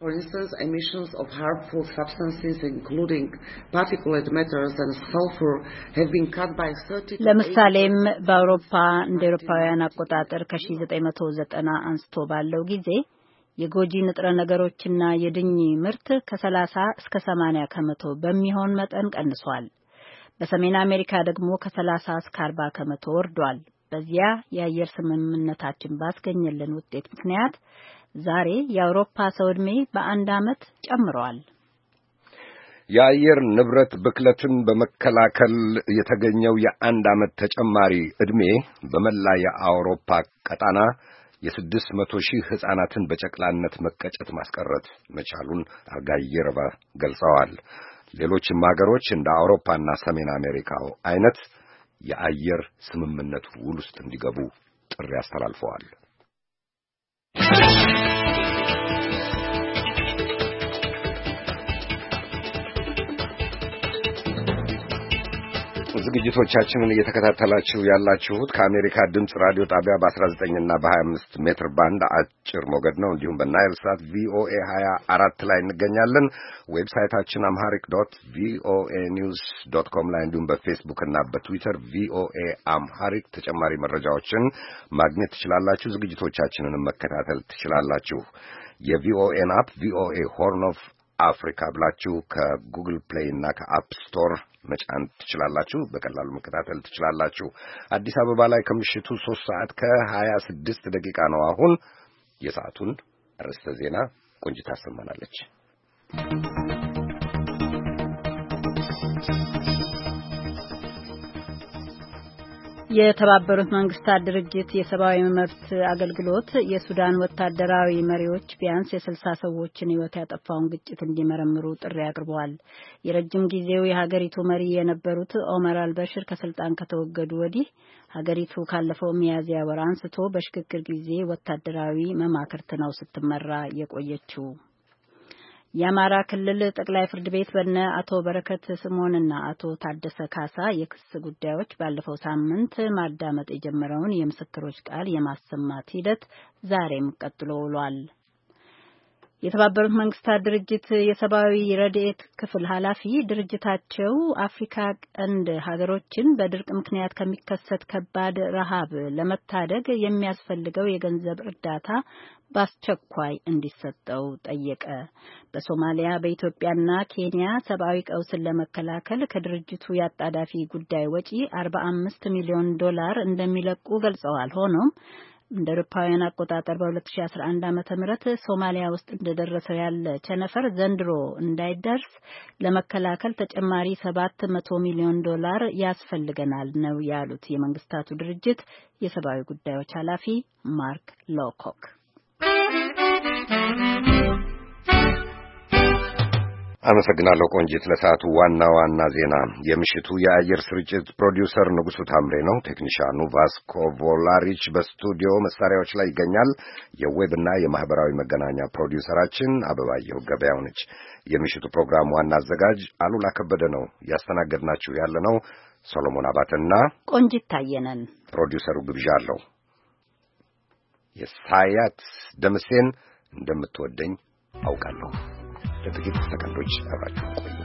For instance, emissions of harmful substances, including particulate matters and sulfur, have been cut by 30%. ለምሳሌም በአውሮፓ እንደ አውሮፓውያን አቆጣጠር ከ1990 አንስቶ ባለው ጊዜ የጎጂ ንጥረ ነገሮችና የድኝ ምርት ከ30 እስከ 80 ከመቶ በሚሆን መጠን ቀንሷል። በሰሜን አሜሪካ ደግሞ ከ30 እስከ 40 ከመቶ ወርዷል። በዚያ የአየር ስምምነታችን ባስገኘልን ውጤት ምክንያት ዛሬ የአውሮፓ ሰው ዕድሜ በአንድ ዓመት ጨምሯል። የአየር ንብረት ብክለትን በመከላከል የተገኘው የአንድ ዓመት ተጨማሪ ዕድሜ በመላ የአውሮፓ ቀጣና የ600,000 ሕፃናትን በጨቅላነት መቀጨት ማስቀረት መቻሉን አጋየረባ ገልጸዋል። ሌሎችም ሀገሮች እንደ አውሮፓና ሰሜን አሜሪካው አይነት የአየር ስምምነት ውል ውስጥ እንዲገቡ ጥሪ አስተላልፈዋል። ዝግጅቶቻችንን እየተከታተላችሁ ያላችሁት ከአሜሪካ ድምጽ ራዲዮ ጣቢያ በ19 እና በ25 ሜትር ባንድ አጭር ሞገድ ነው። እንዲሁም በናይል ሳት VOA 24 ላይ እንገኛለን። ዌብሳይታችን amharic.voanews.com ላይ እንዲሁም በፌስቡክ እና በትዊተር VOA አምሃሪክ ተጨማሪ መረጃዎችን ማግኘት ትችላላችሁ። ዝግጅቶቻችንን መከታተል ትችላላችሁ። የቪኦኤን አፕ VOA ሆርን ኦፍ አፍሪካ ብላችሁ ከጉግል ፕሌይ እና ከአፕ ስቶር መጫን ትችላላችሁ። በቀላሉ መከታተል ትችላላችሁ። አዲስ አበባ ላይ ከምሽቱ 3:26 ነው። አሁን የሰዓቱን ርዕሰ ዜና ቆንጅታ አሰማናለች። የተባበሩት መንግስታት ድርጅት የሰብአዊ መብት አገልግሎት የሱዳን ወታደራዊ መሪዎች ቢያንስ የ60 ሰዎችን ሕይወት ያጠፋውን ግጭት እንዲመረምሩ ጥሪ አቅርበዋል። የረጅም ጊዜው የሀገሪቱ መሪ የነበሩት ኦመር አልበሽር ከስልጣን ከተወገዱ ወዲህ ሀገሪቱ ካለፈው ሚያዝያ ወር አንስቶ በሽግግር ጊዜ ወታደራዊ መማክርት ነው ስትመራ የቆየችው። የአማራ ክልል ጠቅላይ ፍርድ ቤት በእነ አቶ በረከት ስምኦንና አቶ ታደሰ ካሳ የክስ ጉዳዮች ባለፈው ሳምንት ማዳመጥ የጀመረውን የምስክሮች ቃል የማሰማት ሂደት ዛሬም ቀጥሎ ውሏል። የተባበሩት መንግስታት ድርጅት የሰብአዊ ረድኤት ክፍል ኃላፊ ድርጅታቸው አፍሪካ ቀንድ ሀገሮችን በድርቅ ምክንያት ከሚከሰት ከባድ ረሃብ ለመታደግ የሚያስፈልገው የገንዘብ እርዳታ በአስቸኳይ እንዲሰጠው ጠየቀ። በሶማሊያ በኢትዮጵያና ኬንያ ሰብአዊ ቀውስን ለመከላከል ከድርጅቱ የአጣዳፊ ጉዳይ ወጪ $45 ሚሊዮን እንደሚለቁ ገልጸዋል። ሆኖም እንደ አውሮፓውያን አቆጣጠር በ2011 ዓ.ም ሶማሊያ ውስጥ እንደደረሰው ያለ ቸነፈር ዘንድሮ እንዳይደርስ ለመከላከል ተጨማሪ $700 ሚሊዮን ያስፈልገናል ነው ያሉት የመንግስታቱ ድርጅት የሰብአዊ ጉዳዮች ኃላፊ ማርክ ሎኮክ። አመሰግናለሁ ቆንጂት። ለሰዓቱ ዋና ዋና ዜና የምሽቱ የአየር ስርጭት ፕሮዲውሰር ንጉሱ ታምሬ ነው። ቴክኒሻኑ ቫስኮ ቮላሪች በስቱዲዮ መሳሪያዎች ላይ ይገኛል። የዌብና የማህበራዊ መገናኛ ፕሮዲውሰራችን አበባየሁ ገበያው ነች። የምሽቱ ፕሮግራም ዋና አዘጋጅ አሉላ ከበደ ነው። ያስተናገድናችሁ ያለነው ሶሎሞን አባተና ቆንጂት ታየነን። ፕሮዲውሰሩ ግብዣ አለው። የሳያት ደምሴን እንደምትወደኝ አውቃለሁ። ለጥቂት ሰከንዶች አብራችሁ ቆዩ።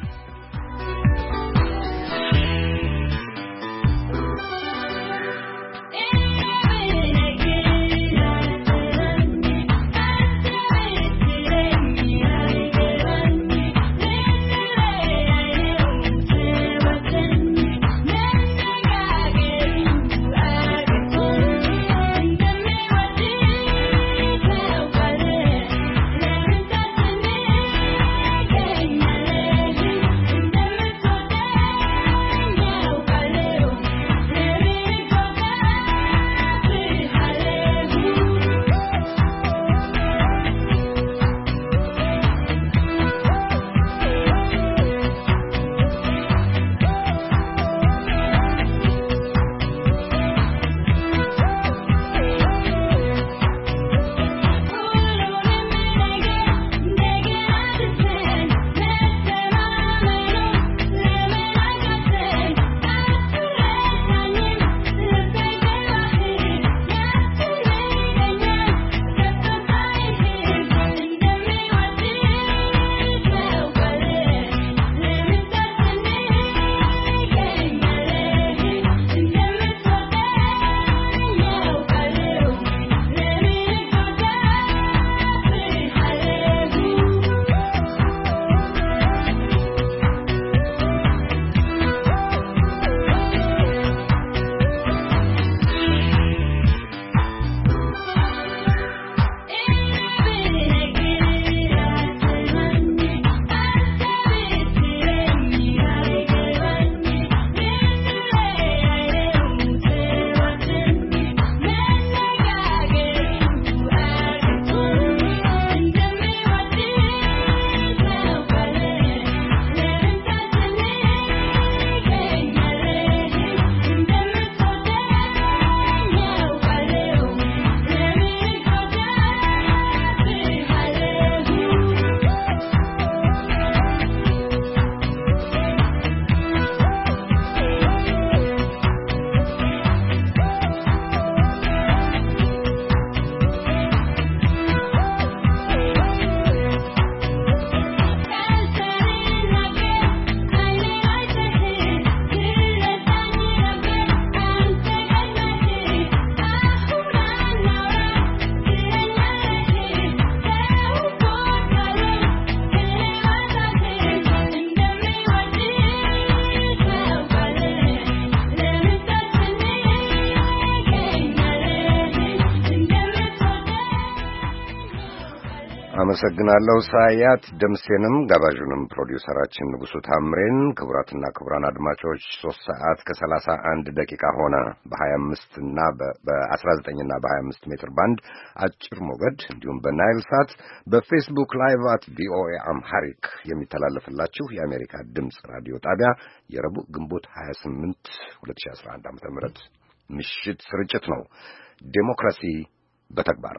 አመሰግናለሁ ሳያት ደምሴንም ጋባዡንም ፕሮዲውሰራችን ንጉሱ ታምሬን። ክቡራትና ክቡራን አድማጮች 3 ሰዓት ከ31 ደቂቃ ሆነ። በ25 እና በ19 እና በ25 ሜትር ባንድ አጭር ሞገድ እንዲሁም በናይል ሳት በፌስቡክ ላይቭ @VOA አምሃሪክ የሚተላለፍላችሁ የአሜሪካ ድምጽ ራዲዮ ጣቢያ የረቡዕ ግንቦት 28 2011 ዓ.ም ምሽት ስርጭት ነው። ዴሞክራሲ በተግባር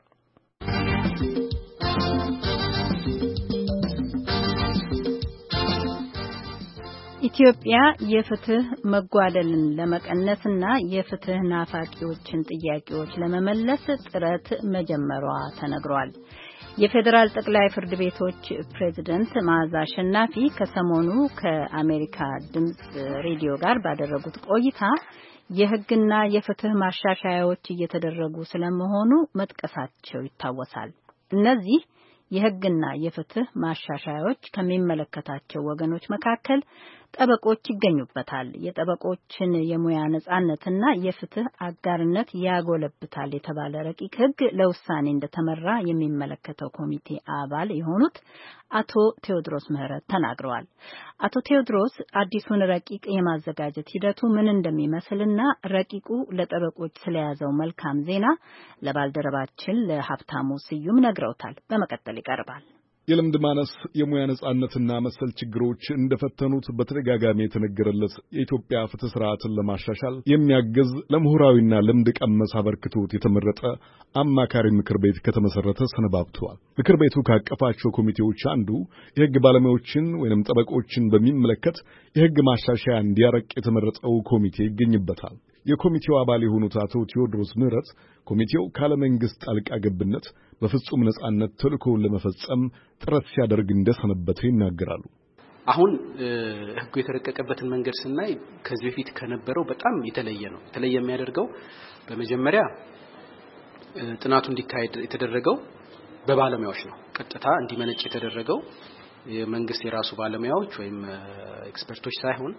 ኢትዮጵያ የፍትህ መጓደልን ለመቀነስና የፍትህ ናፋቂዎችን ጥያቄዎች ለመመለስ ጥረት መጀመሯ ተነግሯል። የፌዴራል ጠቅላይ ፍርድ ቤቶች ፕሬዝዳንት መዓዛ አሸናፊ ከሰሞኑ ከአሜሪካ ድምጽ ሬዲዮ ጋር ባደረጉት ቆይታ የህግና የፍትህ ማሻሻያዎች እየተደረጉ ስለመሆኑ መጥቀሳቸው ይታወሳል። እነዚህ የህግና የፍትህ ማሻሻያዎች ከሚመለከታቸው ወገኖች መካከል ጠበቆች ይገኙበታል። የጠበቆችን የሙያ ነጻነትና የፍትህ አጋርነት ያጎለብታል የተባለ ረቂቅ ህግ ለውሳኔ እንደተመራ የሚመለከተው ኮሚቴ አባል የሆኑት አቶ ቴዎድሮስ ምህረት ተናግረዋል። አቶ ቴዎድሮስ አዲሱን ረቂቅ የማዘጋጀት ሂደቱ ምን እንደሚመስልና ረቂቁ ለጠበቆች ስለያዘው መልካም ዜና ለባልደረባችን ለሀብታሙ ስዩም ነግረውታል። በመቀጠል ይቀርባል። የልምድ ማነስ፣ የሙያ ነጻነትና መሰል ችግሮች እንደፈተኑት በተደጋጋሚ የተነገረለት የኢትዮጵያ ፍትህ ስርዓትን ለማሻሻል የሚያግዝ ለምሁራዊና ልምድ ቀመስ አበርክቶት የተመረጠ አማካሪ ምክር ቤት ከተመሰረተ ሰነባብቷል። ምክር ቤቱ ካቀፋቸው ኮሚቴዎች አንዱ የህግ ባለሙያዎችን ወይንም ጠበቆችን በሚመለከት የህግ ማሻሻያ እንዲያረቅ የተመረጠው ኮሚቴ ይገኝበታል። የኮሚቴው አባል የሆኑት አቶ ቴዎድሮስ ምህረት ኮሚቴው ካለ መንግስት ጣልቃ ገብነት በፍጹም ነጻነት ተልእኮውን ለመፈጸም ጥረት ሲያደርግ እንደሰነበተ ይናገራሉ። አሁን ህጉ የተረቀቀበትን መንገድ ስናይ ከዚህ በፊት ከነበረው በጣም የተለየ ነው። የተለየ የሚያደርገው በመጀመሪያ ጥናቱ እንዲካሄድ የተደረገው በባለሙያዎች ነው። ቀጥታ እንዲመነጭ የተደረገው የመንግስት የራሱ ባለሙያዎች ወይም ኤክስፐርቶች ሳይሆን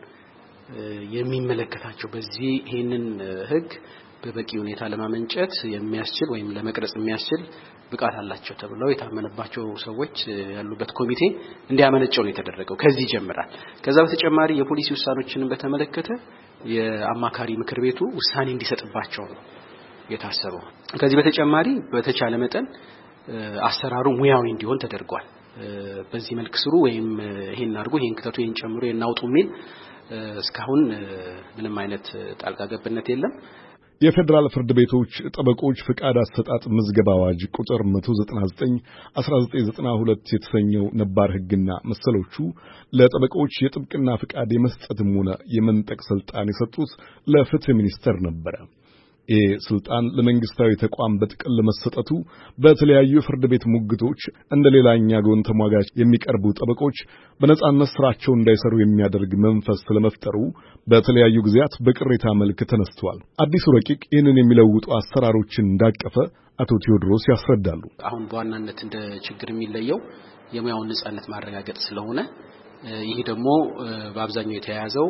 የሚመለከታቸው በዚህ ይሄንን ህግ በበቂ ሁኔታ ለማመንጨት የሚያስችል ወይም ለመቅረጽ የሚያስችል ብቃት አላቸው ተብለው የታመነባቸው ሰዎች ያሉበት ኮሚቴ እንዲያመነጨው ነው የተደረገው። ከዚህ ይጀምራል። ከዛ በተጨማሪ የፖሊሲ ውሳኔዎችን በተመለከተ የአማካሪ ምክር ቤቱ ውሳኔ እንዲሰጥባቸው ነው የታሰበው። ከዚህ በተጨማሪ በተቻለ መጠን አሰራሩ ሙያዊ እንዲሆን ተደርጓል። በዚህ መልክ ስሩ ወይም ይሄን አድርጉ፣ ይሄን ክተቱ፣ ይሄን ጨምሩ፣ ይሄን አውጡ የሚል እስካሁን ምንም አይነት ጣልቃ ገብነት የለም። የፌዴራል ፍርድ ቤቶች ጠበቆች ፍቃድ አሰጣጥ ምዝገባ አዋጅ ቁጥር 199 1992 የተሰኘው ነባር ህግና መሰሎቹ ለጠበቆች የጥብቅና ፍቃድ የመስጠትም ሆነ የመንጠቅ ስልጣን የሰጡት ለፍትህ ሚኒስቴር ነበር። ይህ ስልጣን ለመንግስታዊ ተቋም በጥቅል መሰጠቱ በተለያዩ ፍርድ ቤት ሙግቶች እንደ ሌላኛ ጎን ተሟጋች የሚቀርቡ ጠበቆች በነጻነት ስራቸውን እንዳይሰሩ የሚያደርግ መንፈስ ስለመፍጠሩ በተለያዩ ጊዜያት በቅሬታ መልክ ተነስተዋል። አዲሱ ረቂቅ ይህንን የሚለውጡ አሰራሮችን እንዳቀፈ አቶ ቴዎድሮስ ያስረዳሉ። አሁን በዋናነት እንደ ችግር የሚለየው የሙያውን ነጻነት ማረጋገጥ ስለሆነ ይህ ደግሞ በአብዛኛው የተያያዘው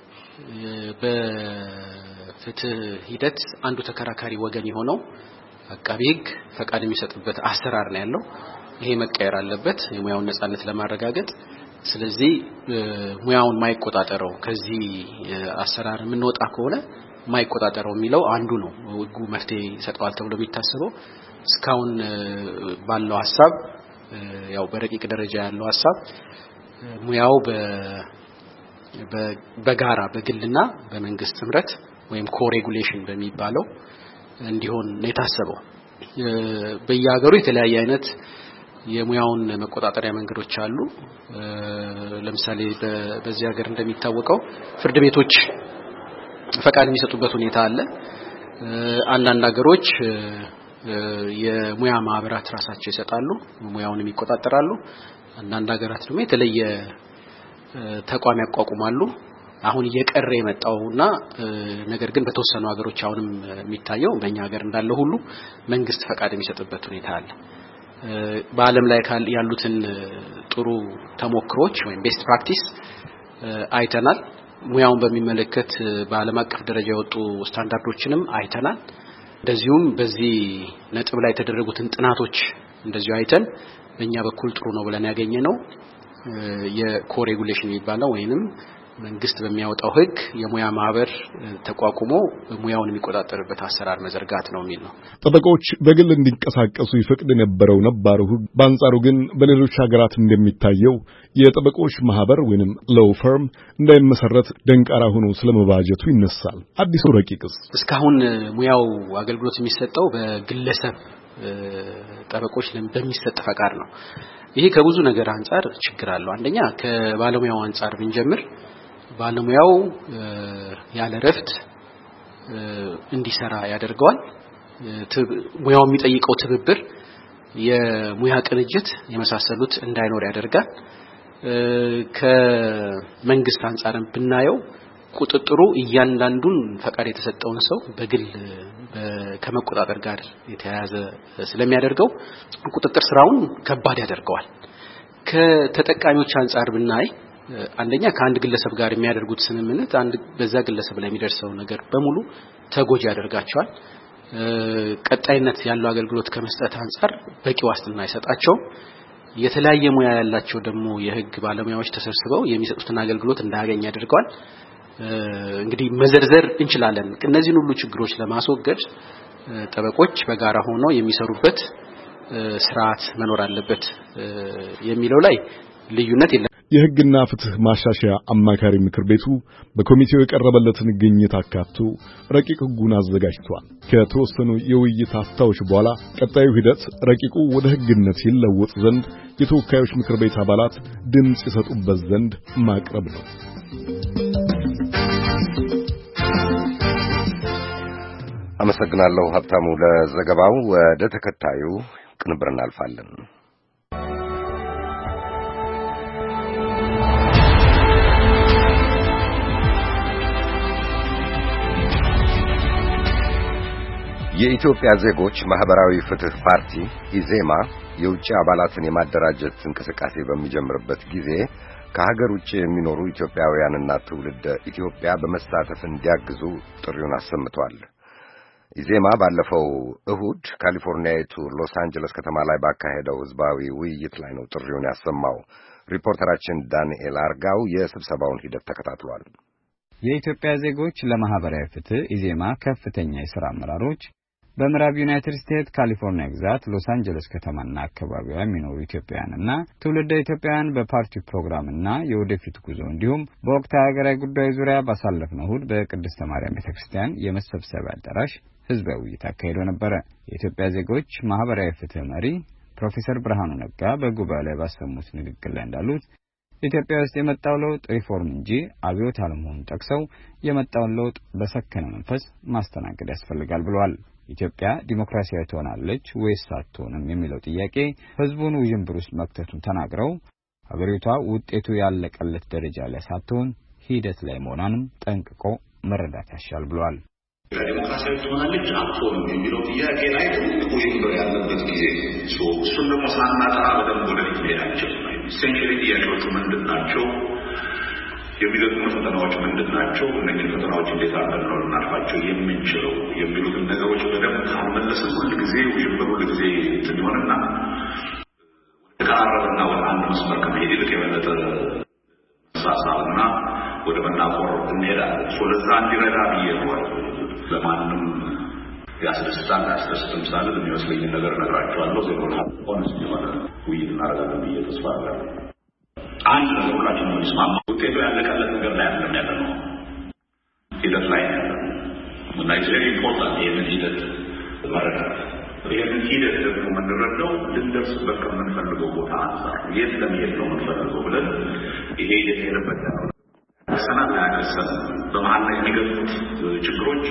በፍትህ ሂደት አንዱ ተከራካሪ ወገን የሆነው አቃቤ ህግ ፈቃድ የሚሰጥበት አሰራር ነው ያለው። ይሄ መቀየር አለበት የሙያውን ነጻነት ለማረጋገጥ። ስለዚህ ሙያውን ማይቆጣጠረው ከዚህ አሰራር የምንወጣ ከሆነ ማይቆጣጠረው የሚለው አንዱ ነው ህጉ መፍትሄ ይሰጣል ተብሎ የሚታሰበው። እስካሁን ባለው ሐሳብ ያው በረቂቅ ደረጃ ያለው ሐሳብ ሙያው በጋራ በግልና በመንግስት ህብረት ወይም ኮሬጉሌሽን በሚባለው እንዲሆን ነው የታሰበው። በየሀገሩ የተለያየ አይነት የሙያውን መቆጣጠሪያ መንገዶች አሉ። ለምሳሌ በዚህ ሀገር እንደሚታወቀው ፍርድ ቤቶች ፈቃድ የሚሰጡበት ሁኔታ አለ። አንዳንድ ሀገሮች የሙያ ማህበራት ራሳቸው ይሰጣሉ፣ ሙያውን ይቆጣጠራሉ። አንዳንድ ሀገራት ደግሞ የተለየ ተቋም ያቋቁማሉ። አሁን እየቀረ የመጣውና ነገር ግን በተወሰኑ ሀገሮች አሁንም የሚታየው በእኛ ሀገር እንዳለው ሁሉ መንግስት ፈቃድ የሚሰጥበት ሁኔታ አለ። በዓለም ላይ ያሉትን ጥሩ ተሞክሮች ወይም ቤስት ፕራክቲስ አይተናል። ሙያውን በሚመለከት በዓለም አቀፍ ደረጃ የወጡ ስታንዳርዶችንም አይተናል። እንደዚሁም በዚህ ነጥብ ላይ የተደረጉትን ጥናቶች እንደዚሁ አይተን በእኛ በኩል ጥሩ ነው ብለን ያገኘነው የኮሬጉሌሽን የሚባለው ወይንም መንግስት በሚያወጣው ህግ የሙያ ማህበር ተቋቁሞ ሙያውን የሚቆጣጠርበት አሰራር መዘርጋት ነው የሚል ነው። ጠበቆች በግል እንዲንቀሳቀሱ ይፈቅድ የነበረው ነባሩ ህግ በአንጻሩ ግን በሌሎች ሀገራት እንደሚታየው የጠበቆች ማህበር ወይንም ሎው ፈርም እንዳይመሰረት ደንቃራ ሆኖ ስለመባጀቱ ይነሳል። አዲሱ ረቂቅስ እስካሁን ሙያው አገልግሎት የሚሰጠው በግለሰብ ጠበቆች በሚሰጥ ፈቃድ ነው። ይሄ ከብዙ ነገር አንፃር ችግር አለው። አንደኛ ከባለሙያው አንፃር ብንጀምር ባለሙያው ያለ ረፍት እንዲሰራ ያደርገዋል። ሙያው የሚጠይቀው ትብብር፣ የሙያ ቅንጅት የመሳሰሉት እንዳይኖር ያደርጋል። ከመንግስት አንፃርም ብናየው ቁጥጥሩ እያንዳንዱን ፈቃድ የተሰጠውን ሰው በግል ከመቆጣጠር ጋር የተያያዘ ስለሚያደርገው ቁጥጥር ስራውን ከባድ ያደርገዋል። ከተጠቃሚዎች አንፃር ብናይ አንደኛ ከአንድ ግለሰብ ጋር የሚያደርጉት ስምምነት በዛ ግለሰብ ላይ የሚደርሰው ነገር በሙሉ ተጎጂ ያደርጋቸዋል። ቀጣይነት ያለው አገልግሎት ከመስጠት አንፃር በቂ ዋስትና አይሰጣቸውም። የተለያየ ሙያ ያላቸው ደግሞ የህግ ባለሙያዎች ተሰብስበው የሚሰጡትን አገልግሎት እንዳያገኝ ያደርገዋል። እንግዲህ መዘርዘር እንችላለን። እነዚህን ሁሉ ችግሮች ለማስወገድ ጠበቆች በጋራ ሆነው የሚሰሩበት ስርዓት መኖር አለበት የሚለው ላይ ልዩነት የለም። የህግና ፍትህ ማሻሻያ አማካሪ ምክር ቤቱ በኮሚቴው የቀረበለትን ግኝት አካቶ ረቂቅ ህጉን አዘጋጅቷል። ከተወሰኑ የውይይት አፍታዎች በኋላ ቀጣዩ ሂደት ረቂቁ ወደ ህግነት ይለወጥ ዘንድ የተወካዮች ምክር ቤት አባላት ድምጽ ይሰጡበት ዘንድ ማቅረብ ነው። አመሰግናለሁ ሀብታሙ ለዘገባው። ወደ ተከታዩ ቅንብር እናልፋለን። የኢትዮጵያ ዜጎች ማህበራዊ ፍትህ ፓርቲ ኢዜማ የውጭ አባላትን የማደራጀት እንቅስቃሴ በሚጀምርበት ጊዜ ከሀገር ውጭ የሚኖሩ ኢትዮጵያውያንና ትውልደ ኢትዮጵያ በመሳተፍ እንዲያግዙ ጥሪውን አሰምቷል። ኢዜማ ባለፈው እሁድ ካሊፎርኒያዊቱ ሎስ አንጀለስ ከተማ ላይ ባካሄደው ህዝባዊ ውይይት ላይ ነው ጥሪውን ያሰማው። ሪፖርተራችን ዳንኤል አርጋው የስብሰባውን ሂደት ተከታትሏል። የኢትዮጵያ ዜጎች ለማህበራዊ ፍትህ ኢዜማ ከፍተኛ የሥራ አመራሮች በምዕራብ ዩናይትድ ስቴትስ ካሊፎርኒያ ግዛት ሎስ አንጀለስ ከተማና አካባቢዋ የሚኖሩ ኢትዮጵያውያንና ትውልደ ኢትዮጵያውያን በፓርቲው ፕሮግራምና የወደፊት ጉዞ እንዲሁም በወቅታዊ ሀገራዊ ጉዳዮች ዙሪያ ባሳለፍነው እሁድ በቅድስተ ማርያም ቤተክርስቲያን የመሰብሰቢያ አዳራሽ ህዝባዊ ውይይት አካሂደው ነበር። የኢትዮጵያ ዜጎች ማህበራዊ ፍትህ መሪ ፕሮፌሰር ብርሃኑ ነጋ በጉባኤው ላይ ባሰሙት ንግግር ላይ እንዳሉት ኢትዮጵያ ውስጥ የመጣው ለውጥ ሪፎርም እንጂ አብዮት አለመሆኑን ጠቅሰው የመጣውን ለውጥ በሰከነ መንፈስ ማስተናገድ ያስፈልጋል ብለዋል። ኢትዮጵያ ዲሞክራሲያዊ ትሆናለች ወይስ አትሆንም የሚለው ጥያቄ ህዝቡን ውዥንብር ውስጥ መክተቱን ተናግረው ሀገሪቷ ውጤቱ ያለቀለት ደረጃ ላይ ሳትሆን ሂደት ላይ መሆኗንም ጠንቅቆ መረዳት ያሻል ብለዋል። ዲሞክራሲያዊ ትሆናለች አትሆንም የሚለው ጥያቄ ላይ ውዥንብር ያለበት ጊዜ እሱን ደግሞ ሳናጠራ በደንብ ወደፊት መሄዳቸው ኢሴንሽሊ ጥያቄዎቹ ምንድን ናቸው? የሚገጥሙ ፈተናዎች ምንድን ናቸው? እነዚህ ፈተናዎች እንዴት አድርገን ነው ልናልፋቸው የምንችለው የሚሉትን ነገሮች በደንብ ካልመለስን ሁልጊዜ ውዥንብር ሁልጊዜ እንትን ይሆንና ወደ ተቃረበና ወደ አንድ መስመር ከመሄድ ይልቅ የበለጠ መሳሳብና ወደ መናቆር እንሄዳለን። ለዛ እንዲረዳ ብዬ ነው ለማንም ያስደስታል ያስደስትም ሳልል የሚመስለኝን ነገር እነግራቸዋለሁ። ዜጎና ሆነስት የሆነ ውይይት እናደርጋለን ብዬ ተስፋ አደርጋለሁ። አንድ ነገር ሁላችን የሚስማማ ውጤቱ ያለቀለት ነገር ላይ አይደለም ያለ ነው፣ ሂደት ላይ ያለ ነው እና ኢትስ ኢምፖርታንት ይህንን ሂደት መረዳት። ይህንን ሂደት ደግሞ የምንረዳው ልንደርስበት ከምንፈልገው ቦታ አንጻር የት ለመሄድ ነው የምንፈልገው ብለን ይሄ የተሄደበት ያለው ሰናት ያደረሰን በመሀል ላይ የሚገጥሙት ችግሮች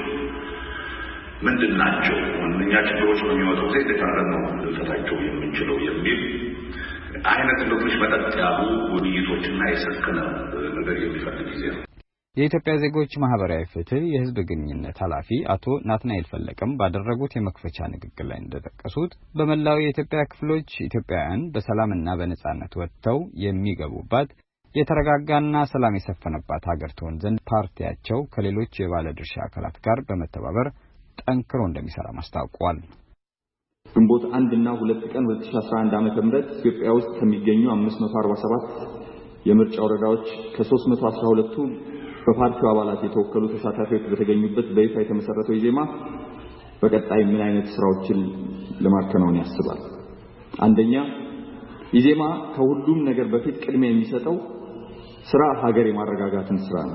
ምንድን ናቸው? እነኛ ችግሮች በሚመጡ ጊዜ ተቃረን ነው ልንፈታቸው የምንችለው የሚል አይነት እንደሆነች መጠጥ ያሉ ውይይቶችና የሰከነ ነገር የሚፈልግ ጊዜ ነው። የኢትዮጵያ ዜጎች ማህበራዊ ፍትህ የህዝብ ግንኙነት ኃላፊ አቶ ናትናኤል ፈለቀም ባደረጉት የመክፈቻ ንግግር ላይ እንደጠቀሱት በመላው የኢትዮጵያ ክፍሎች ኢትዮጵያውያን በሰላምና በነጻነት ወጥተው የሚገቡባት የተረጋጋና ሰላም የሰፈነባት ሀገር ትሆን ዘንድ ፓርቲያቸው ከሌሎች የባለድርሻ አካላት ጋር በመተባበር ጠንክሮ እንደሚሰራ ማስታወቋል። ግንቦት 1 እና 2 ቀን 2011 ዓ.ም ኢትዮጵያ ውስጥ ከሚገኙ 547 የምርጫ ወረዳዎች ከ312ቱ በፓርቲው አባላት የተወከሉ ተሳታፊዎች በተገኙበት በይፋ የተመሰረተው ኢዜማ በቀጣይ ምን አይነት ስራዎችን ለማከናወን ያስባል? አንደኛ፣ ኢዜማ ከሁሉም ነገር በፊት ቅድሚያ የሚሰጠው ስራ ሀገር የማረጋጋትን ስራ ነው።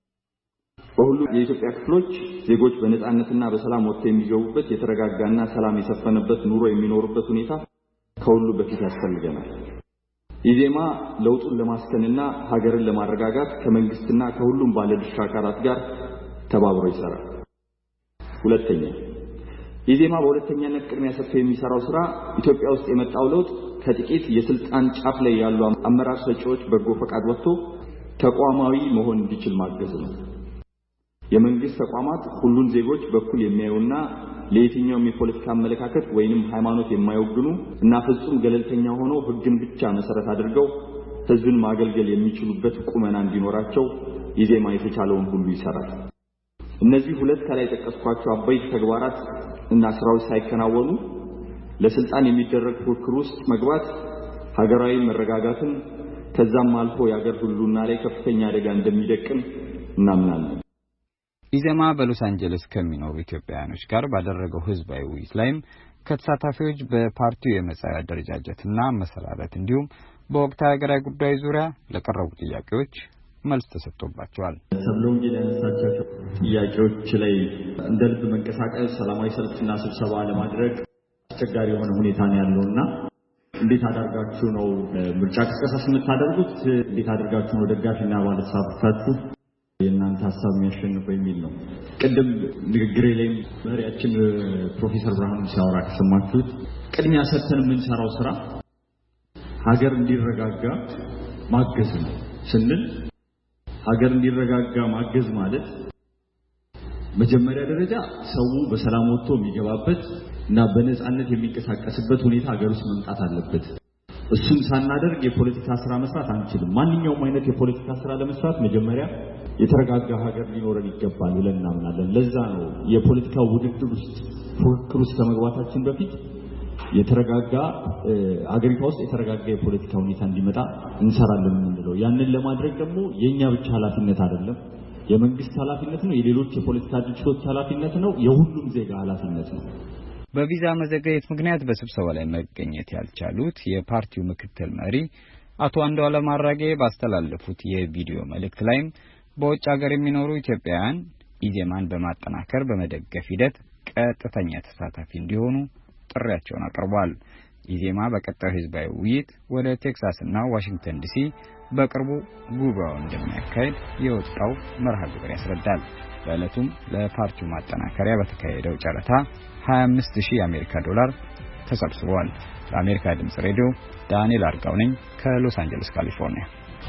በሁሉም የኢትዮጵያ ክፍሎች ዜጎች በነጻነትና በሰላም ወጥተው የሚገቡበት የተረጋጋና ሰላም የሰፈነበት ኑሮ የሚኖሩበት ሁኔታ ከሁሉ በፊት ያስፈልገናል። ኢዜማ ለውጡን ለማስከንና ሀገርን ለማረጋጋት ከመንግስትና ከሁሉም ባለድርሻ አካላት ጋር ተባብሮ ይሰራል። ሁለተኛ፣ ኢዜማ በሁለተኛነት ቅድሚያ ሰጥቶ የሚሰራው ስራ ኢትዮጵያ ውስጥ የመጣው ለውጥ ከጥቂት የስልጣን ጫፍ ላይ ያሉ አመራር ሰጪዎች በጎ ፈቃድ ወጥቶ ተቋማዊ መሆን እንዲችል ማገዝ ነው። የመንግስት ተቋማት ሁሉን ዜጎች በኩል የሚያዩና ለየትኛውም የፖለቲካ አመለካከት ወይንም ሃይማኖት የማይወግኑ እና ፍጹም ገለልተኛ ሆነው ህግን ብቻ መሰረት አድርገው ህዝብን ማገልገል የሚችሉበት ቁመና እንዲኖራቸው ኢዜማ የተቻለውን ሁሉ ይሰራል። እነዚህ ሁለት ከላይ ጠቀስኳቸው አበይት ተግባራት እና ስራዎች ሳይከናወኑ ለስልጣን የሚደረግ ፉክክር ውስጥ መግባት ሀገራዊ መረጋጋትን ከዛም አልፎ የሀገር ሁሉና ላይ ከፍተኛ አደጋ እንደሚደቅን እናምናለን። ኢዜማ በሎስ አንጀለስ ከሚኖሩ ኢትዮጵያውያኖች ጋር ባደረገው ህዝባዊ ውይይት ላይም ከተሳታፊዎች በፓርቲው የመጻኢ አደረጃጀትና መሰራረት እንዲሁም በወቅታዊ ሀገራዊ ጉዳይ ዙሪያ ለቀረቡ ጥያቄዎች መልስ ተሰጥቶባቸዋል። ሰብለው ያነሳቸው ጥያቄዎች ላይ እንደ ልብ መንቀሳቀስ፣ ሰላማዊ ሰልፍና ስብሰባ ለማድረግ አስቸጋሪ የሆነ ሁኔታ ነው ያለውና እንዴት አድርጋችሁ ነው ምርጫ ቅስቀሳ የምታደርጉት? እንዴት አድርጋችሁ ነው ደጋፊና ባለተሳትፏችሁ የእናንተ ሐሳብ የሚያሸንፈው የሚል ነው። ቅድም ንግግሬ ላይ መሪያችን ፕሮፌሰር ብርሃኑ ሲያወራ ከሰማችሁት ቅድሚያ ሰጥተን የምንሰራው ስራ ሀገር እንዲረጋጋ ማገዝ ነው ስንል ሀገር እንዲረጋጋ ማገዝ ማለት መጀመሪያ ደረጃ ሰው በሰላም ወጥቶ የሚገባበት እና በነጻነት የሚንቀሳቀስበት ሁኔታ ሀገር ውስጥ መምጣት አለበት። እሱን ሳናደርግ የፖለቲካ ስራ መስራት አንችልም። ማንኛውም አይነት የፖለቲካ ስራ ለመስራት መጀመሪያ የተረጋጋ ሀገር ሊኖረን ይገባል ብለን እናምናለን። ለዛ ነው የፖለቲካ ውድድር ውስጥ ፉክክር ውስጥ ከመግባታችን በፊት የተረጋጋ አገሪቷ ውስጥ የተረጋጋ የፖለቲካ ሁኔታ እንዲመጣ እንሰራለን የምንለው። ያንን ለማድረግ ደግሞ የኛ ብቻ ኃላፊነት አይደለም፣ የመንግስት ኃላፊነት ነው፣ የሌሎች የፖለቲካ ድርጅቶች ኃላፊነት ነው፣ የሁሉም ዜጋ ኃላፊነት ነው። በቪዛ መዘግየት ምክንያት በስብሰባ ላይ መገኘት ያልቻሉት የፓርቲው ምክትል መሪ አቶ አንዱዓለም አራጌ ባስተላለፉት የቪዲዮ መልእክት ላይም በውጭ ሀገር የሚኖሩ ኢትዮጵያውያን ኢዜማን በማጠናከር በመደገፍ ሂደት ቀጥተኛ ተሳታፊ እንዲሆኑ ጥሪያቸውን አቅርቧል። ኢዜማ በቀጣዩ ህዝባዊ ውይይት ወደ ቴክሳስና ዋሽንግተን ዲሲ በቅርቡ ጉባኤውን እንደሚያካሂድ የወጣው መርሃ ግብር ያስረዳል። በዕለቱም ለፓርቲው ማጠናከሪያ በተካሄደው ጨረታ 25000 የአሜሪካ ዶላር ተሰብስቧል። ለአሜሪካ ድምጽ ሬዲዮ ዳንኤል አርጋው ነኝ ከሎስ አንጀለስ ካሊፎርኒያ።